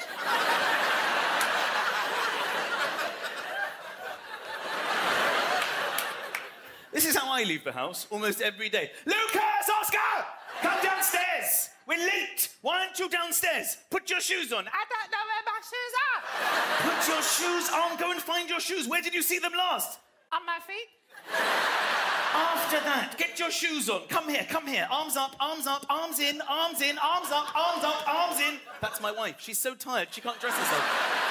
This is how I leave the house almost every day. Lucas, Oscar, come downstairs. We're late. Why aren't you downstairs? Put your shoes on. I don't know where my shoes are. Put your shoes on. Go and find your shoes. Where did you see them last? On my feet. After that, get your shoes on. Come here. Arms up, arms in, arms up, arms in. That's my wife. She's so tired, she can't dress herself.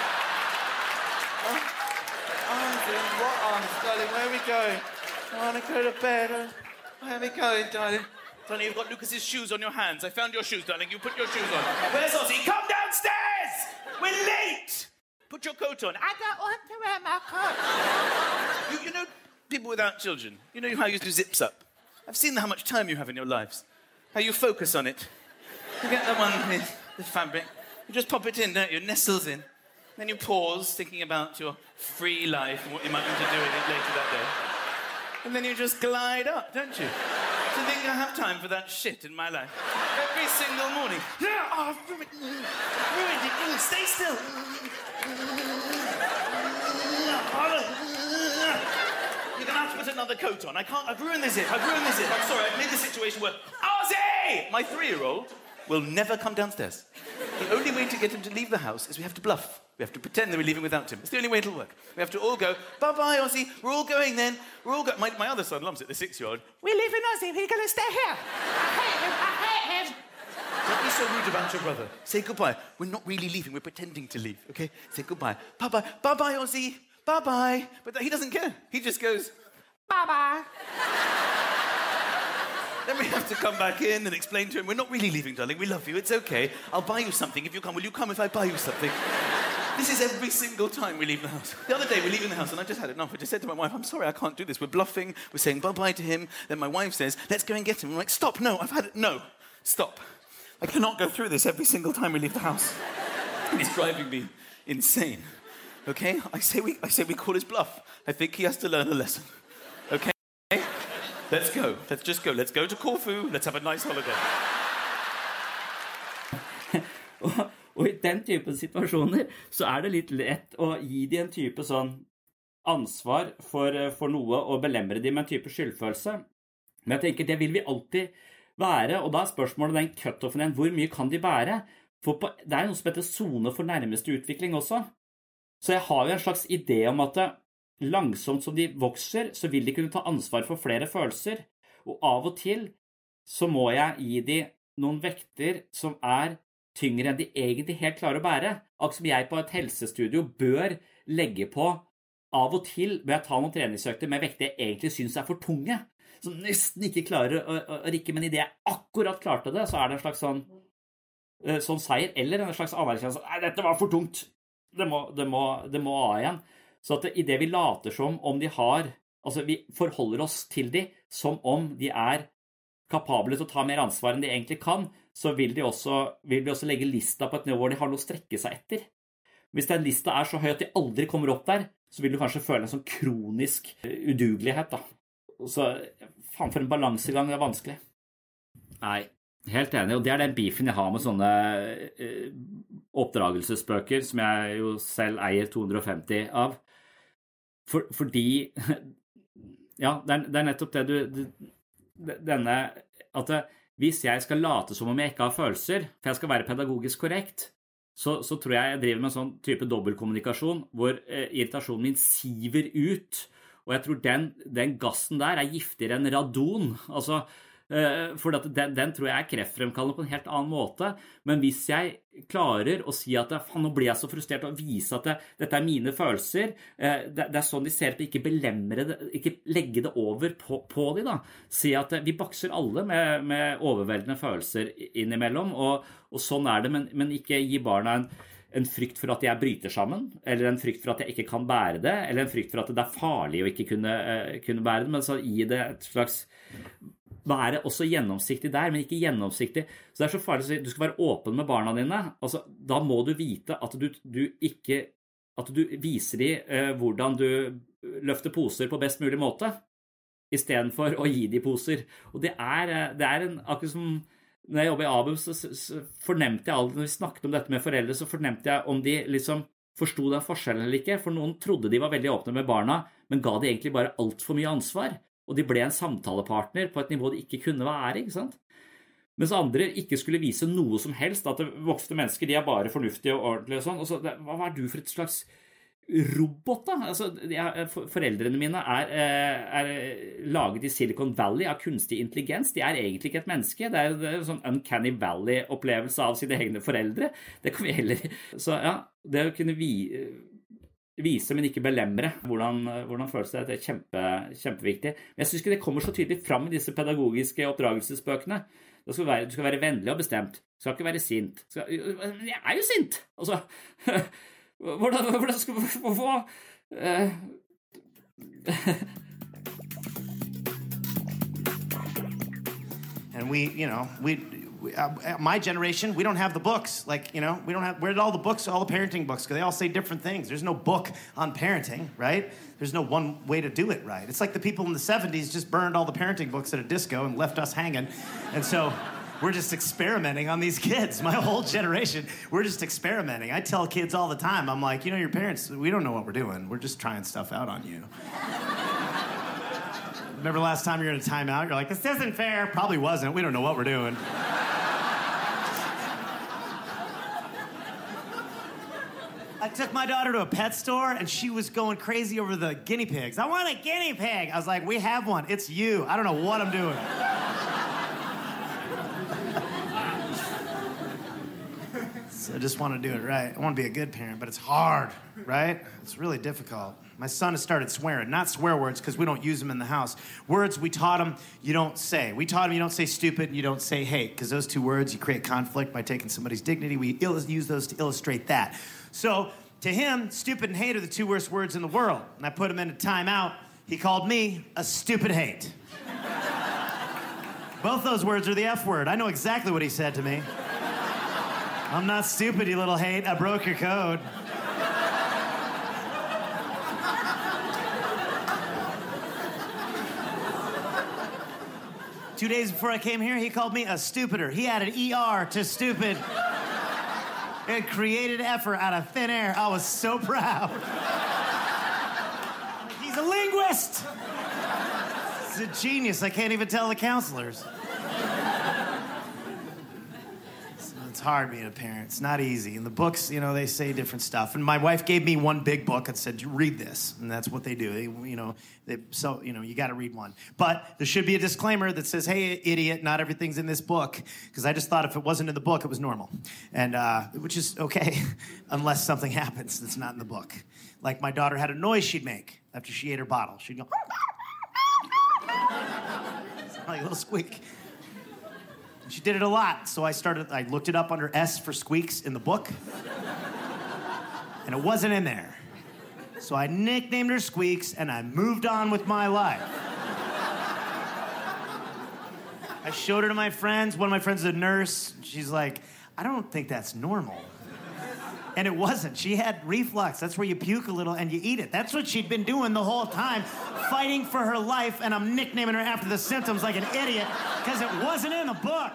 Arms in. What arms, darling? Where are we going? I want to go to bed. Where are we going, darling? Darling, you've got Lucas's shoes on your hands. I found your shoes, darling. You put your shoes on. Where's Ozzy? Come downstairs! We're late! Put your coat on. I don't want to wear my coat. You know, people without children, you know how you do zips up? I've seen how much time you have in your lives. How you focus on it. You get the one with the fabric. You just pop it in, don't you? It nestles in. Then you pause, thinking about your free life and what you might want to do with it later that day. And then you just glide up, don't you? To think I have time for that shit in my life. Every single morning. Oh, I've ruined it. Stay still. You're going to have to put another coat on. I've ruined the zip. I'm sorry, I've made the situation worse. Ozzy! My 3-year-old will never come downstairs. The only way to get him to leave the house is we have to bluff. We have to pretend that we're leaving without him. It's the only way it'll work. We have to all go, bye-bye, Ozzy. We're all going then. We're all going. My other son loves it, the 6-year-old. We're leaving Ozzy. We're going to stay here. I hate him. Don't be so rude about your brother. Say goodbye. We're not really leaving. We're pretending to leave, okay? Say goodbye. Bye-bye. Bye-bye, Ozzy. Bye-bye. But he doesn't care. He just goes, bye-bye. Then we have to come back in and explain to him, we're not really leaving, darling. We love you. It's okay. I'll buy you something if you come. Will you come if I buy you something? This is every single time we leave the house. The other day, we're leaving the house, and I just had enough. I just said to my wife, I'm sorry, I can't do this. We're bluffing. We're saying bye-bye to him. Then my wife says, let's go and get him. I'm like, stop. No, I've had it. No, stop. I cannot go through this every single time we leave the house. It's driving me insane. Okay? I say we call his bluff. I think he has to learn a lesson. Okay? Let's go. Let's just go. Let's go to Corfu. Let's have a nice holiday. Og i den type situasjoner så det litt lett å gi de en type sånn ansvar for noe og belemre de med en type skyldfølelse. Men jeg tenker, det vil vi alltid være, og da spørsmålet den cut-offen igjen, hvor mye kan de bære? For det noe som heter zone for nærmeste utvikling også. Så jeg har jo en slags idé om at langsomt som de vokser, så vil de kunne ta ansvar for flere følelser, og av og til så må jeg gi de noen vekter som tyngre enn de egentlig helt klarer å bære. Akkurat som jeg på et helsestudio bør legge på av og til ved å ta noen treningsøkter med vekter jeg egentlig synes for tunge, som nesten ikke klarer å rikke, men i det jeg akkurat klarte det, så det en slags sånn seier, eller en slags anerkjennelse, nei, dette var for tungt, det må av igjen. Så at i det vi later som om de har, altså vi forholder oss til de som om de kapable til å ta mer ansvar enn de egentlig kan, så vil vi også legge lista på et nivå hvor de har noe å strekke seg etter. Hvis den lista så høy at de aldri kommer opp der, så vil du kanskje føle en sånn kronisk udugelighet da. Så faen for en balansegang, det vanskelig. Nei, helt enig, og det den beefen jeg har med sånne oppdragelsesbøker, som jeg jo selv eier 250 av. Fordi, ja, det nettopp det at hvis jeg skal late som om jeg ikke har følelser, for jeg skal være pedagogisk korrekt, så tror jeg driver med en sånn type dobbeltkommunikasjon, hvor irritasjonen min siver ut, og jeg tror den gassen der giftigere enn radon, altså, for den tror jeg kreftfremkallende på en helt annen måte, men hvis jeg klarer å si at nå blir jeg så frustrert og vise at dette mine følelser, det sånn de ser på, ikke belemre det, ikke legge det over på de da, si at vi bakser alle med overveldende følelser innimellom, og sånn det, men ikke gi barna en frykt for at jeg bryter sammen, eller en frykt for at jeg ikke kan bære det, eller en frykt for at det farlig å ikke kunne bære det, men så gi det et slags være også gjennomsiktig der, men ikke gjennomsiktig. Så det så farlig å si, du skal være åpen med barna dine. Altså, da må du vite at at du viser dem hvordan du løfter poser på best mulig måte, I stedet for å gi de poser. Og det akkurat som når jeg jobbet I ABUM, så fornemte jeg aldri, når vi snakket om dette med foreldre, så fornemte jeg om de liksom forstod den forskjellen eller ikke, for noen trodde de var veldig åpne med barna, men ga de egentlig bare alt for mye ansvar. Og de ble en samtalepartner på et nivå de ikke kunne være, ikke sant? Mens andre ikke skulle vise noe som helst, at voksne mennesker, de bare fornuftige og ordentlige og sånn. Og så, hva du for et slags robot da? Altså, foreldrene mine laget I Silicon Valley av kunstig intelligens. De egentlig ikke et menneske. Det en sånn Uncanny Valley-opplevelse av sine egne foreldre. Det kan vi heller... Så ja, det å kunne vise, men ikke belemre hvordan føles det kjempeviktig. Men jeg synes ikke det kommer så tydelig fram I disse pedagogiske oppdragelsesbøkene. Du skal være vennlig og bestemt. Du skal ikke være sint. Jeg jo sint! Altså, hvordan skal hvorfor? And my generation, we don't have the books. Like, we don't have, where did all the books, all the parenting books, because they all say different things. There's no book on parenting, right? There's no one way to do it right. It's like the people in the 70s just burned all the parenting books at a disco and left us hanging. And so we're just experimenting on these kids. My whole generation, we're just experimenting. I tell kids all the time, I'm like, your parents, we don't know what we're doing. We're just trying stuff out on you. Remember last time you were in a timeout? You're like, this isn't fair. Probably wasn't. We don't know what we're doing. I took my daughter to a pet store, and she was going crazy over the guinea pigs. I want a guinea pig. I was like, we have one. It's you. I don't know what I'm doing. So I just want to do it right. I want to be a good parent, but it's hard, right? It's really difficult. My son has started swearing, not swear words because we don't use them in the house. Words we taught him you don't say. We taught him you don't say stupid and you don't say hate because those two words, you create conflict by taking somebody's dignity. We use those to illustrate that. So to him, stupid and hate are the two worst words in the world. And I put him in a timeout. He called me a stupid hate. Both those words are the F word. I know exactly what he said to me. I'm not stupid, you little hate. I broke your code. Two days before I came here, he called me a stupider. He added ER to stupid. It created effort out of thin air. I was so proud. He's a linguist. He's a genius. I can't even tell the counselors. It's hard being a parent. It's not easy. In the books, they say different stuff. And my wife gave me one big book and said, read this. And that's what they do. You got to read one. But there should be a disclaimer that says, hey, idiot, not everything's in this book. Because I just thought if it wasn't in the book, it was normal. And which is okay, unless something happens that's not in the book. Like my daughter had a noise she'd make after she ate her bottle. She'd go, like a little squeak. She did it a lot, so I looked it up under S for squeaks in the book, and it wasn't in there. So I nicknamed her Squeaks, and I moved on with my life. I showed her to my friends. One of my friends is a nurse. She's like, I don't think that's normal. And it wasn't. She had reflux. That's where you puke a little and you eat it. That's what she'd been doing the whole time, fighting for her life, and I'm nicknaming her after the symptoms like an idiot because it wasn't in the book.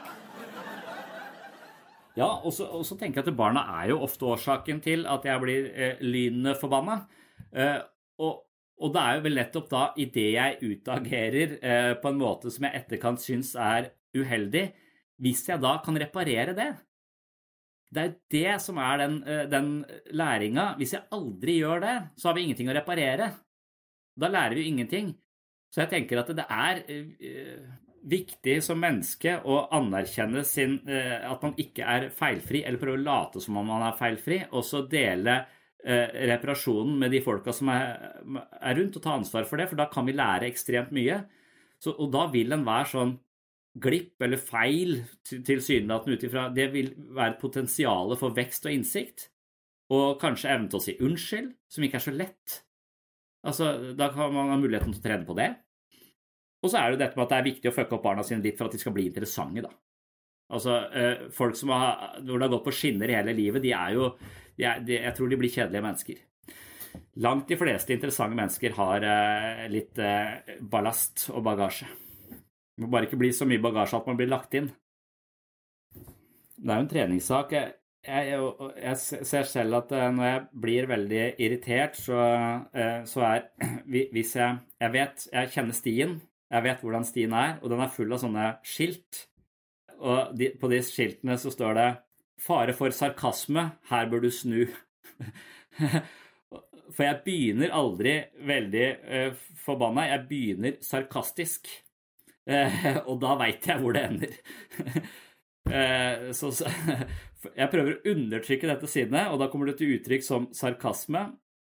Ja, og så tenker jeg at barna jo ofte årsaken til at jeg blir lynende forbannet. Og det jo vel nettopp da I det jeg utagerer på en måte som jeg etterkant synes uheldig, hvis jeg da kan reparere det. det det som den læringen. Hvis jeg aldri gjør det, så har vi ingenting å reparere. Da lærer vi ingenting. Så jeg tenker at det viktig som menneske å anerkjenne at man ikke feilfri, eller prøve å late som om man feilfri, og så dele reparasjonen med de folka som rundt, og ta ansvar for det, for da kan vi lære ekstremt mye. Og da vil den være sånn glipp eller feil tilsynelatende utifra, det vil være potensialet for vekst og innsikt, og kanskje evne til å si unnskyld, som ikke så lett. Altså, da kan man ha muligheten til å trene på det. Og så det jo dette med at det viktig å fucke opp barna sine litt for at de skal bli interessante, da. Altså, folk som hvor det har gått på skinner i hele livet, jeg tror de blir kjedelige mennesker. Langt de fleste interessante mennesker har litt ballast og bagasje. Det må bare ikke bli så mye bagasje at man blir lagt inn. Det jo en treningssak. Jeg ser selv at når jeg blir veldig irritert, så hvis jeg kjenner stien, jeg vet hvordan stien og den full av sånne skilt, og på de skiltene så står det «Fare for sarkasme, her bør du snu». For jeg begynner aldri veldig forbannet, jeg begynner sarkastisk, og da vet jeg hvor det ender. Så jeg prøver å undertrykke dette sinnet, og da kommer det til uttrykk som sarkasme,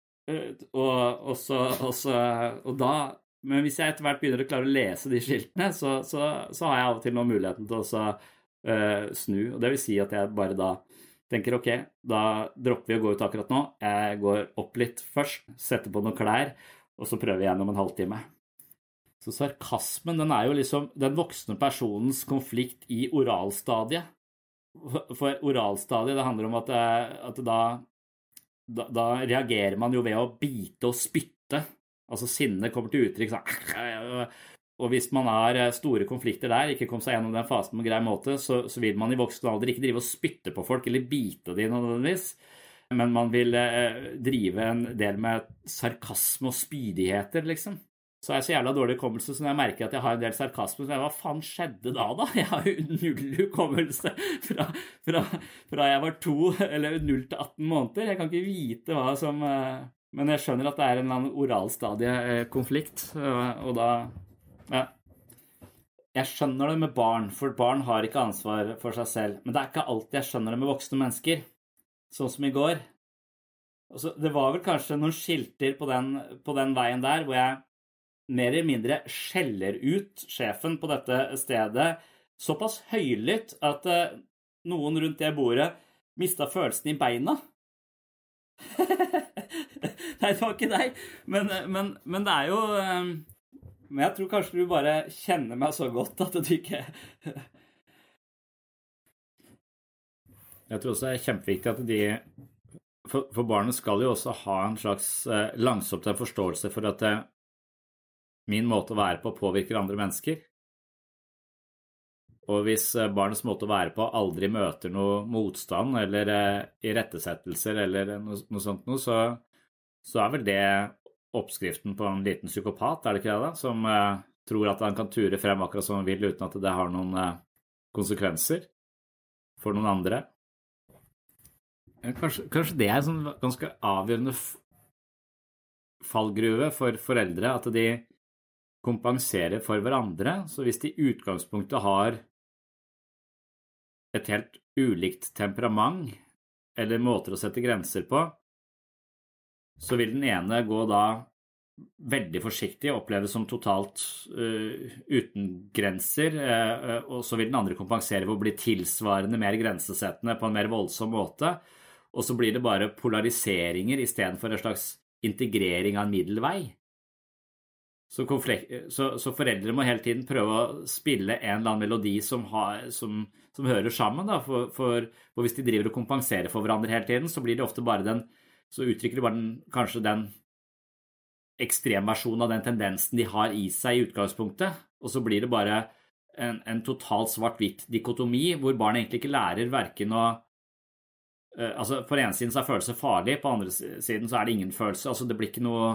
men hvis jeg etter hvert begynner å klare å lese de skiltene, så har jeg av og til nå muligheten til å snu, og det vil si at jeg bare da tenker, ok, da dropper vi å gå ut akkurat nå, jeg går opp litt først, setter på noen klær, og så prøver jeg gjennom en halvtime. Så sarkasmen, den jo liksom den voksne personens konflikt i oralstadiet. For oralstadiet, det handler om at da reagerer man jo ved å bite og spytte. Altså sinne kommer til uttrykk sånn. Og hvis man har store konflikter der, ikke kom seg gjennom den fasen på en grei måte, så vil man i voksen alder ikke drive og spytte på folk eller bite de nødvendigvis. Men man vil drive en del med sarkasme og spydigheter, liksom. Så jeg så jævla dårlig hukommelse, så når jeg merker at jeg har en del sarkasme, så hva faen skjedde da? Jeg har jo null hukommelse fra jeg var 2 eller 0 til 18 måneder. Jeg kan ikke vite hva som... Men jeg skjønner at det en eller annen oralstadiekonflikt, og da... Ja. Jeg skjønner det med barn, for barn har ikke ansvar for seg selv. Men det ikke alltid jeg skjønner det med voksne mennesker, sånn som i går. Altså, det var vel kanskje noen skilter på den veien der, hvor jeg mer eller mindre skjeller ut sjefen på dette stedet, såpass høylytt at noen rundt det bordet mistet følelsen i beina. Nei, det var ikke deg, men det jo... Men jeg tror kanskje du bare kjenner meg så godt at du ikke... Jeg tror også det kjempeviktig at for barnet skal jo også ha en slags langsomt forståelse for at min måte å være på påvirker andre mennesker. Og hvis barnets måte å være på aldri møter noe motstand eller irettesettelser eller noe sånt, så vel det oppskriften på en liten psykopat, det ikke det da? Som tror at han kan ture frem akkurat som han vil uten at det har noen konsekvenser for noen andre. Kanskje det en sånn ganske avgjørende fallgruve for foreldre, at de kompenserer for hverandre. Så hvis de i utgangspunktet har et helt ulikt temperament eller måter å sette grenser på, så vil den ene gå da veldig forsiktig og oppleves som totalt uten grenser, og så vil den andre kompensere ved å bli tilsvarende mer grensesettende på en mer voldsom måte, og så blir det bare polariseringer i stedet for en slags integrering av en middelvei. Så foreldre må hele tiden prøve å spille en eller annen melodi som hører sammen, da, for hvis de driver og kompenserer for hverandre hele tiden, så blir det ofte bare så uttrykker de bare kanskje den ekstremversjonen av den tendensen de har i seg i utgangspunktet, og så blir det bare en totalt svart-hvitt dikotomi, hvor barn egentlig ikke lærer hverken å altså på en siden så følelse farlig, på andre siden så det ingen følelse, altså det blir ikke noe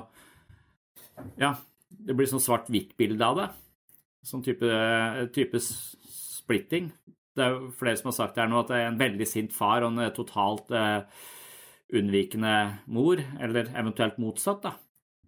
det blir sånn svart-hvitt bilde av det, sånn type splitting. det jo flere som har sagt det nå, at det en veldig sint far og en totalt unnvikende mor, eller eventuelt motsatt da.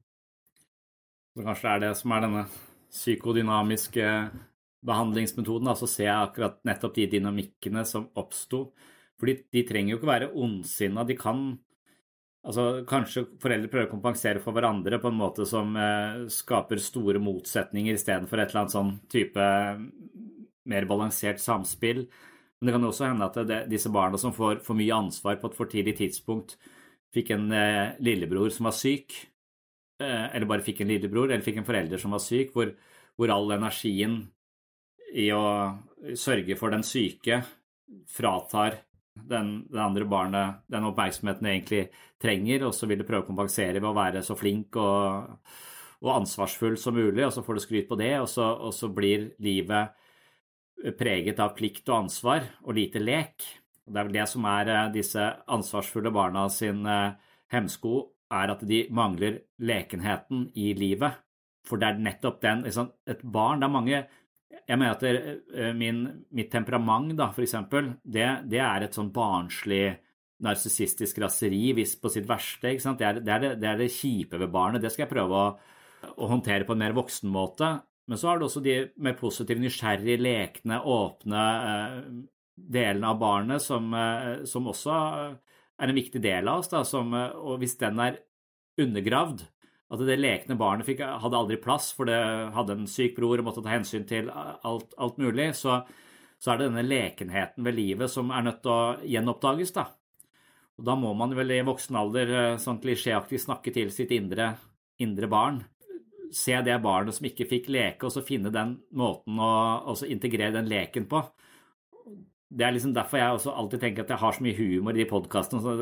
Så kanskje det som denne psykodynamiske behandlingsmetoden, så ser jeg akkurat nettopp de dynamikkene som oppstod, fordi de trenger jo ikke være ondsinnet, de kan, kanskje foreldre prøver å kompensere for hverandre på en måte som skaper store motsetninger i stedet for et eller annet sånn type mer balansert samspill, men det kan også hende at disse barna som får for mye ansvar på et for tidlig tidspunkt fikk en lillebror som var syk, eller bare fikk en lillebror, eller fikk en forelder som var syk, hvor all energien i å sørge for den syke fratar den andre barnet den oppmerksomheten det egentlig trenger, og så vil det prøve å kompensere ved å være så flink og ansvarsfull som mulig, og så får du skryt på det, og så blir livet preget av plikt og ansvar og lite lek. Og det vel det som disse ansvarsfulle barna sin hemsko, at de mangler lekenheten i livet. For det nettopp den, et barn, det mange, jeg mener at mitt temperament da, for eksempel, det et sånn barnslig, narsissistisk raseri på sitt verste, ikke sant? Det det kjipe ved barnet, det skal jeg prøve å håndtere på en mer voksen måte, men så har du også de mer positive, nysgjerrige, lekne, åpne delene av barnet, som også en viktig del av oss, da, og hvis den undergravd, at det lekne barnet hadde aldri plass, for det hadde en syk bror og måtte ta hensyn til alt mulig, så det denne lekenheten ved livet som nødt til å gjenoppdages da. Og da må man vel i voksen alder sånn klisjéaktig snakke til sitt indre barn, se det barnet som ikke fikk leke, og så finne den måten å integrere den leken på. Det liksom derfor jeg også alltid tenker at jeg har så mye humor i de podcastene,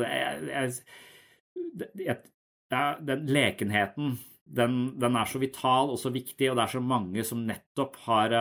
den lekenheten, den så vital og så viktig, og det så mange som nettopp har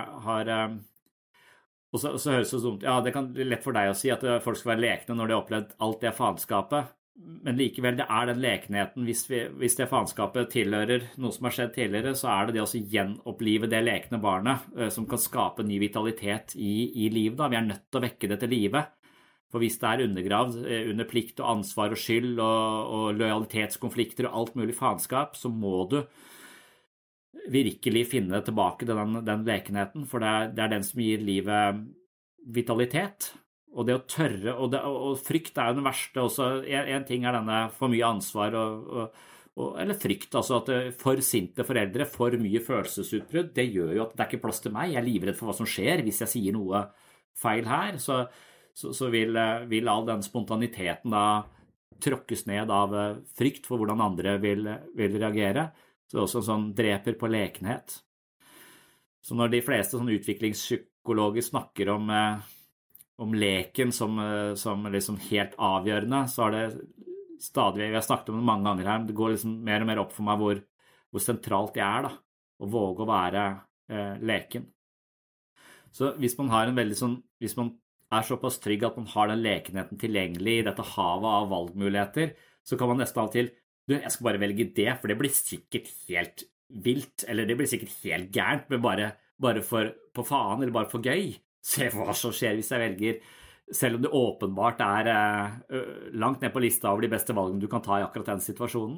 og så høres det så dumt, det kan bli lett for deg å si at folk skal være lekne når de har opplevd alt det faenskapet, men likevel det den lekenheten, hvis det faenskapet tilhører noe som har skjedd tidligere, så det å gjenopplive det lekne barnet, som kan skape ny vitalitet i livet da. Vi nødt til å vekke det til livet. For hvis det undergravd under plikt og ansvar og skyld og lojalitetskonflikter og alt mulig faenskap, så må du virkelig finne tilbake den lekenheten, for det den som gir livet vitalitet. Og det å tørre, og frykt jo den verste også. En ting denne for mye ansvar, eller frykt, altså at for sinte foreldre, for mye følelsesutbrudd, det gjør jo at det ikke plass til meg. Jeg livredd for hva som skjer hvis jeg sier noe feil her, så vil all den spontaniteten da tråkkes ned av frykt for hvordan andre vil reagere. Så det også en sånn dreper på lekenhet. Så når de fleste sånn utviklingspsykologer snakker om leken som liksom helt avgjørende, så det stadig, vi har snakket om det mange ganger her, men det går liksom mer og mer opp for meg hvor sentralt det da, å våge å være leken. Så hvis man har hvis man såpass trygg at man har den lekenheten tilgjengelig i dette havet av valgmuligheter, så kan man nesten av og til, jeg skal bare velge det, for det blir sikkert helt vilt, eller det blir sikkert helt gærent, men bare på faen, eller bare for gøy. Se hva som skjer hvis jeg velger, selv om det åpenbart langt ned på lista over de beste valgene du kan ta i akkurat den situasjonen.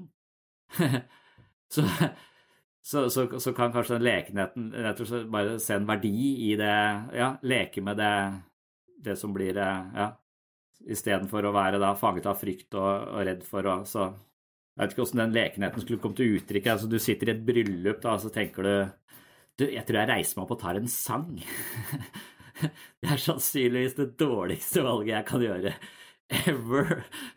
så kan kanskje den lekenheten rett og slett bare se en verdi i det, leke med det som blir i stedet for å være da fanget av frykt og redd for så jeg vet ikke hvordan den lekenheten skulle komme til uttrykk, altså du sitter i et bryllup da, så tenker du jeg tror jeg reiser meg opp og tar en sang. Det sannsynligvis det dårligste valget jeg kan gjøre ever.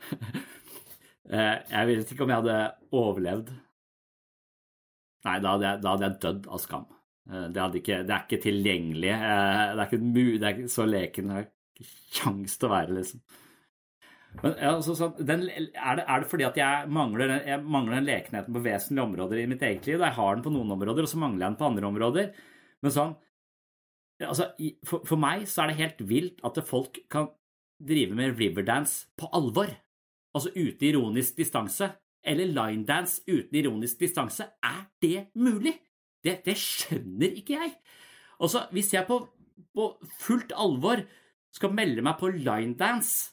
Jeg vet ikke om jeg hadde overlevd. Nei, da hadde jeg dødd av skam. Det ikke tilgjengelig, det ikke så leken, det ikke sjans til å være liksom. Men det fordi at jeg mangler den lekenheten på vesentlige områder i mitt eget liv, jeg har den på noen områder, og så mangler jeg den på andre områder, men for meg så det helt vilt at folk kan drive med riverdance på alvor, altså uten ironisk distanse, eller line dance uten ironisk distanse, det mulig? Det skjønner ikke jeg. Og så hvis jeg på på fullt alvor skal melde meg på line dance,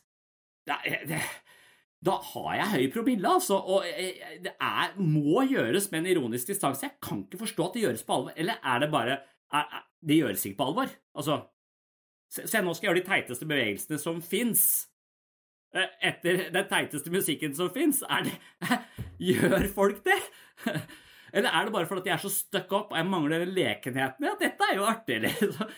da har jeg høy promille, altså, og det må gjøres med en ironisk distanse. Jeg kan ikke forstå at det gjøres på alvor, eller det bare, det gjøres ikke på alvor. Altså, se, nå skal jeg gjøre de teiteste bevegelsene som finnes. Etter den teiteste musikken som finnes, gjør folk det? Eller det bare fordi at jeg så stuck up, og jeg mangler lekenheten? Ja, dette jo artig, eller?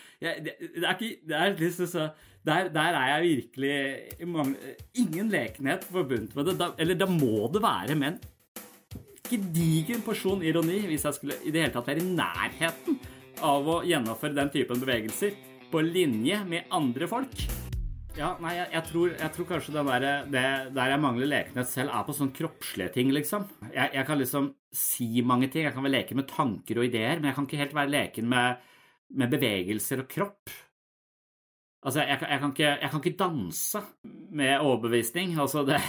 Der jeg virkelig ingen lekenhet forbundet med det, eller da må det være med en gedigen porsjon ironi, hvis jeg skulle i det hele tatt være i nærheten av å gjennomføre den typen bevegelser på linje med andre folk. Ja, nei, jeg tror kanskje der jeg mangler lekenhet selv på sånn kroppslige ting, liksom. Jeg kan liksom si mange ting, jeg kan vel leke med tanker og ideer, men jeg kan ikke helt være leken med bevegelser og kropp. Altså, jeg kan ikke danse med overbevisning, altså det...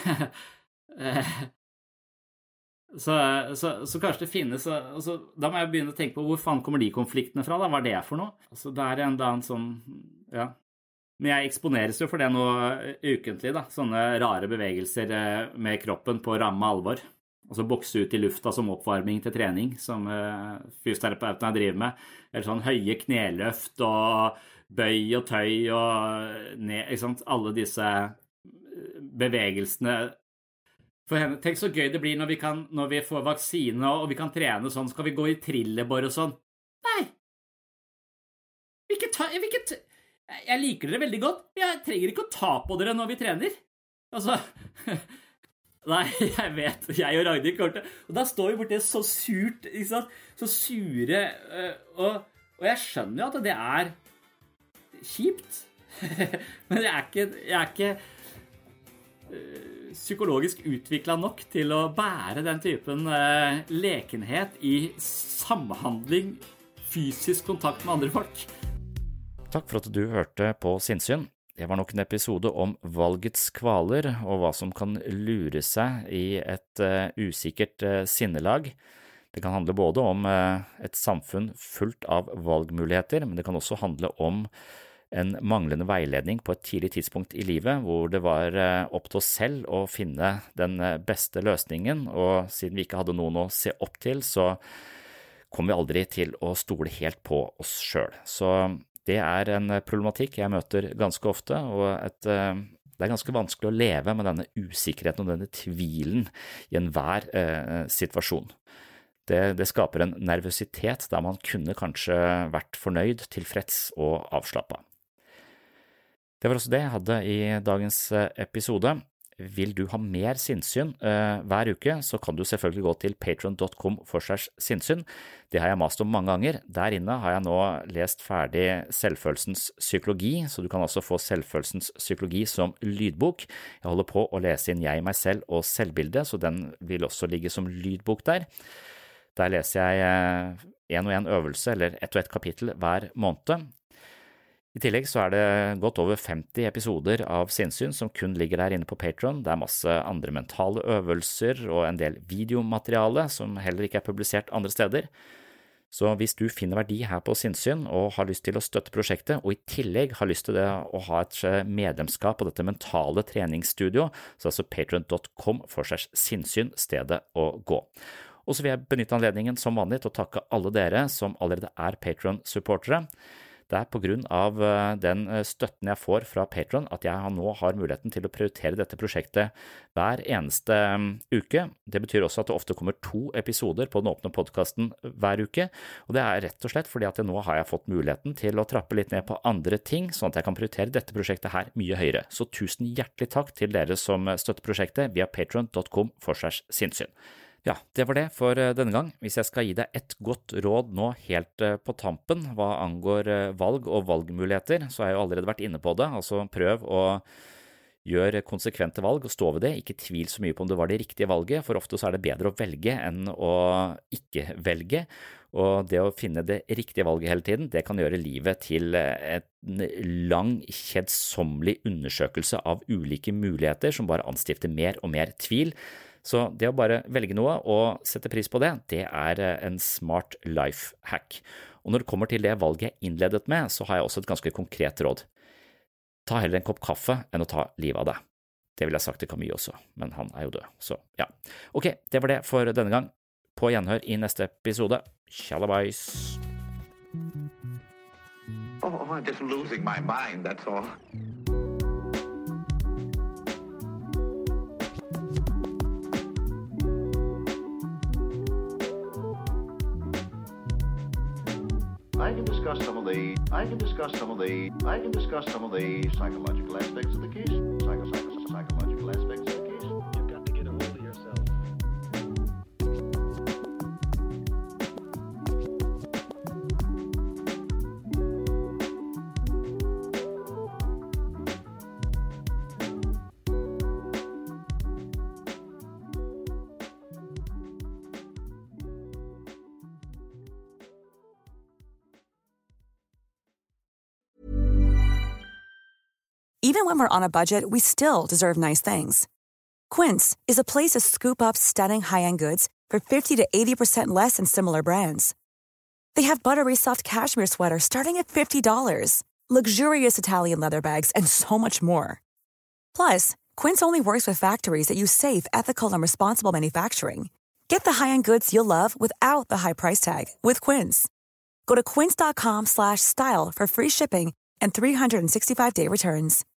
Så kanskje det finnes, altså, da må jeg begynne å tenke på hvor faen kommer de konfliktene fra, da? Hva det for noe? Altså, det en eller annen sånn, ja... Men jeg eksponeres jo for det nå ukentlig, da. Sånne rare bevegelser med kroppen på ramme alvor. Og så bokse ut i lufta som oppvarming til trening, som fysioterapeuten jeg driver med. Eller sånn høye kneløft og bøy og tøy og ned, ikke sant? Alle disse bevegelsene. For henne, tenk så gøy det blir når vi får vaksine og vi kan trene sånn. Skal vi gå i trillebår og sånn? Nei! Jeg liker dere veldig godt, men jeg trenger ikke å ta på dere når vi trener. Altså, nei, jeg vet, jeg og Ragnhild kommer til, og da står vi borte så surt, ikke sant? Så sure, og jeg skjønner jo at det kjipt, men jeg ikke psykologisk utviklet nok til å bære den typen lekenhet i samhandling, fysisk kontakt med andre folk. Takk for at du hørte på Sinnsyn. Det var nok en episode om valgets kvaler og hva som kan lure seg i et usikkert sinnelag. Det kan handle både om et samfunn fullt av valgmuligheter, men det kan også handle om en manglende veiledning på et tidlig tidspunkt i livet, hvor det var opp til oss selv å finne den beste løsningen, og siden vi ikke hadde noen å se opp til, så kom vi aldri til å stole helt på oss selv. Så det en problematikk jeg møter ganske ofte, og det ganske vanskelig å leve med denne usikkerheten og denne tvilen i enhver situasjon. Det skaper en nervøsitet der man kunne kanskje vært fornøyd, tilfreds og avslappet. Det var også det jeg hadde i dagens episode. Vil du ha mer sinnssyn hver uke, så kan du selvfølgelig gå til patreon.com/sinnssyn. Det har jeg mast om mange ganger. Der inne har jeg nå lest ferdig Selvfølelsens psykologi, så du kan altså få Selvfølelsens psykologi som lydbok. Jeg holder på å lese inn Jeg, meg selv og selvbildet, så den vil også ligge som lydbok der. Der leser jeg en og en øvelse, eller ett og ett kapittel hver måned. I tillegg så det godt over 50 episoder av Sinnssyn som kun ligger der inne på Patreon. Det masse andre mentale øvelser og en del videomateriale som heller ikke publisert andre steder. Så hvis du finner verdi her på Sinnssyn og har lyst til å støtte prosjektet, og i tillegg har lyst til det å ha et medlemskap på dette mentale treningsstudio, så altså patreon.com/sinnssyn stedet å gå. Og så vil jeg benytte anledningen som vanlig til å takke alle dere som allerede Patreon-supportere. Det på grunn av den støtten jeg får fra Patreon at jeg nå har muligheten til å prioritere dette prosjektet hver eneste uke. Det betyr også at det ofte kommer 2 episoder på den åpne podcasten hver uke, og det rett og slett fordi at nå har jeg fått muligheten til å trappe litt ned på andre ting, sånn at jeg kan prioritere dette prosjektet her mye høyere. Så tusen hjertelig takk til dere som støtter prosjektet via patreon.com/sinnssyn. Ja, det var det for denne gang. Hvis jeg skal gi deg et godt råd nå helt på tampen hva angår valg og valgmuligheter, så har jeg jo allerede vært inne på det. Altså prøv å gjøre konsekvente valg og stå ved det. Ikke tvil så mye på om det var det riktige valget, for ofte så det bedre å velge enn å ikke velge. Og det å finne det riktige valget hele tiden, det kan gjøre livet til en lang, kjedsommelig undersøkelse av ulike muligheter som bare anstifter mer og mer tvil. Så det å bare velge noe og sette pris på det, det er en smart life hack. Og når det kommer til det valget jeg innledet med, så har jeg også et ganske konkret råd. Ta heller en kopp kaffe enn å ta livet av deg. Det vil jeg sagt til Camus også, men han er jo død, så ja. Ok, det var det for denne gang. På gjenhør i neste episode. Tjallabais! Oh, I'm just losing my mind, that's all. I can discuss some of the psychological aspects of the case. Psychological aspects of the case. You've got to get a hold of yourself. Even when we're on a budget, we still deserve nice things. Quince is a place to scoop up stunning high-end goods for 50 to 80% less than similar brands. They have buttery soft cashmere sweaters starting at $50, luxurious Italian leather bags, and so much more. Plus, Quince only works with factories that use safe, ethical, and responsible manufacturing. Get the high-end goods you'll love without the high price tag with Quince. Go to quince.com/style for free shipping and 365-day returns.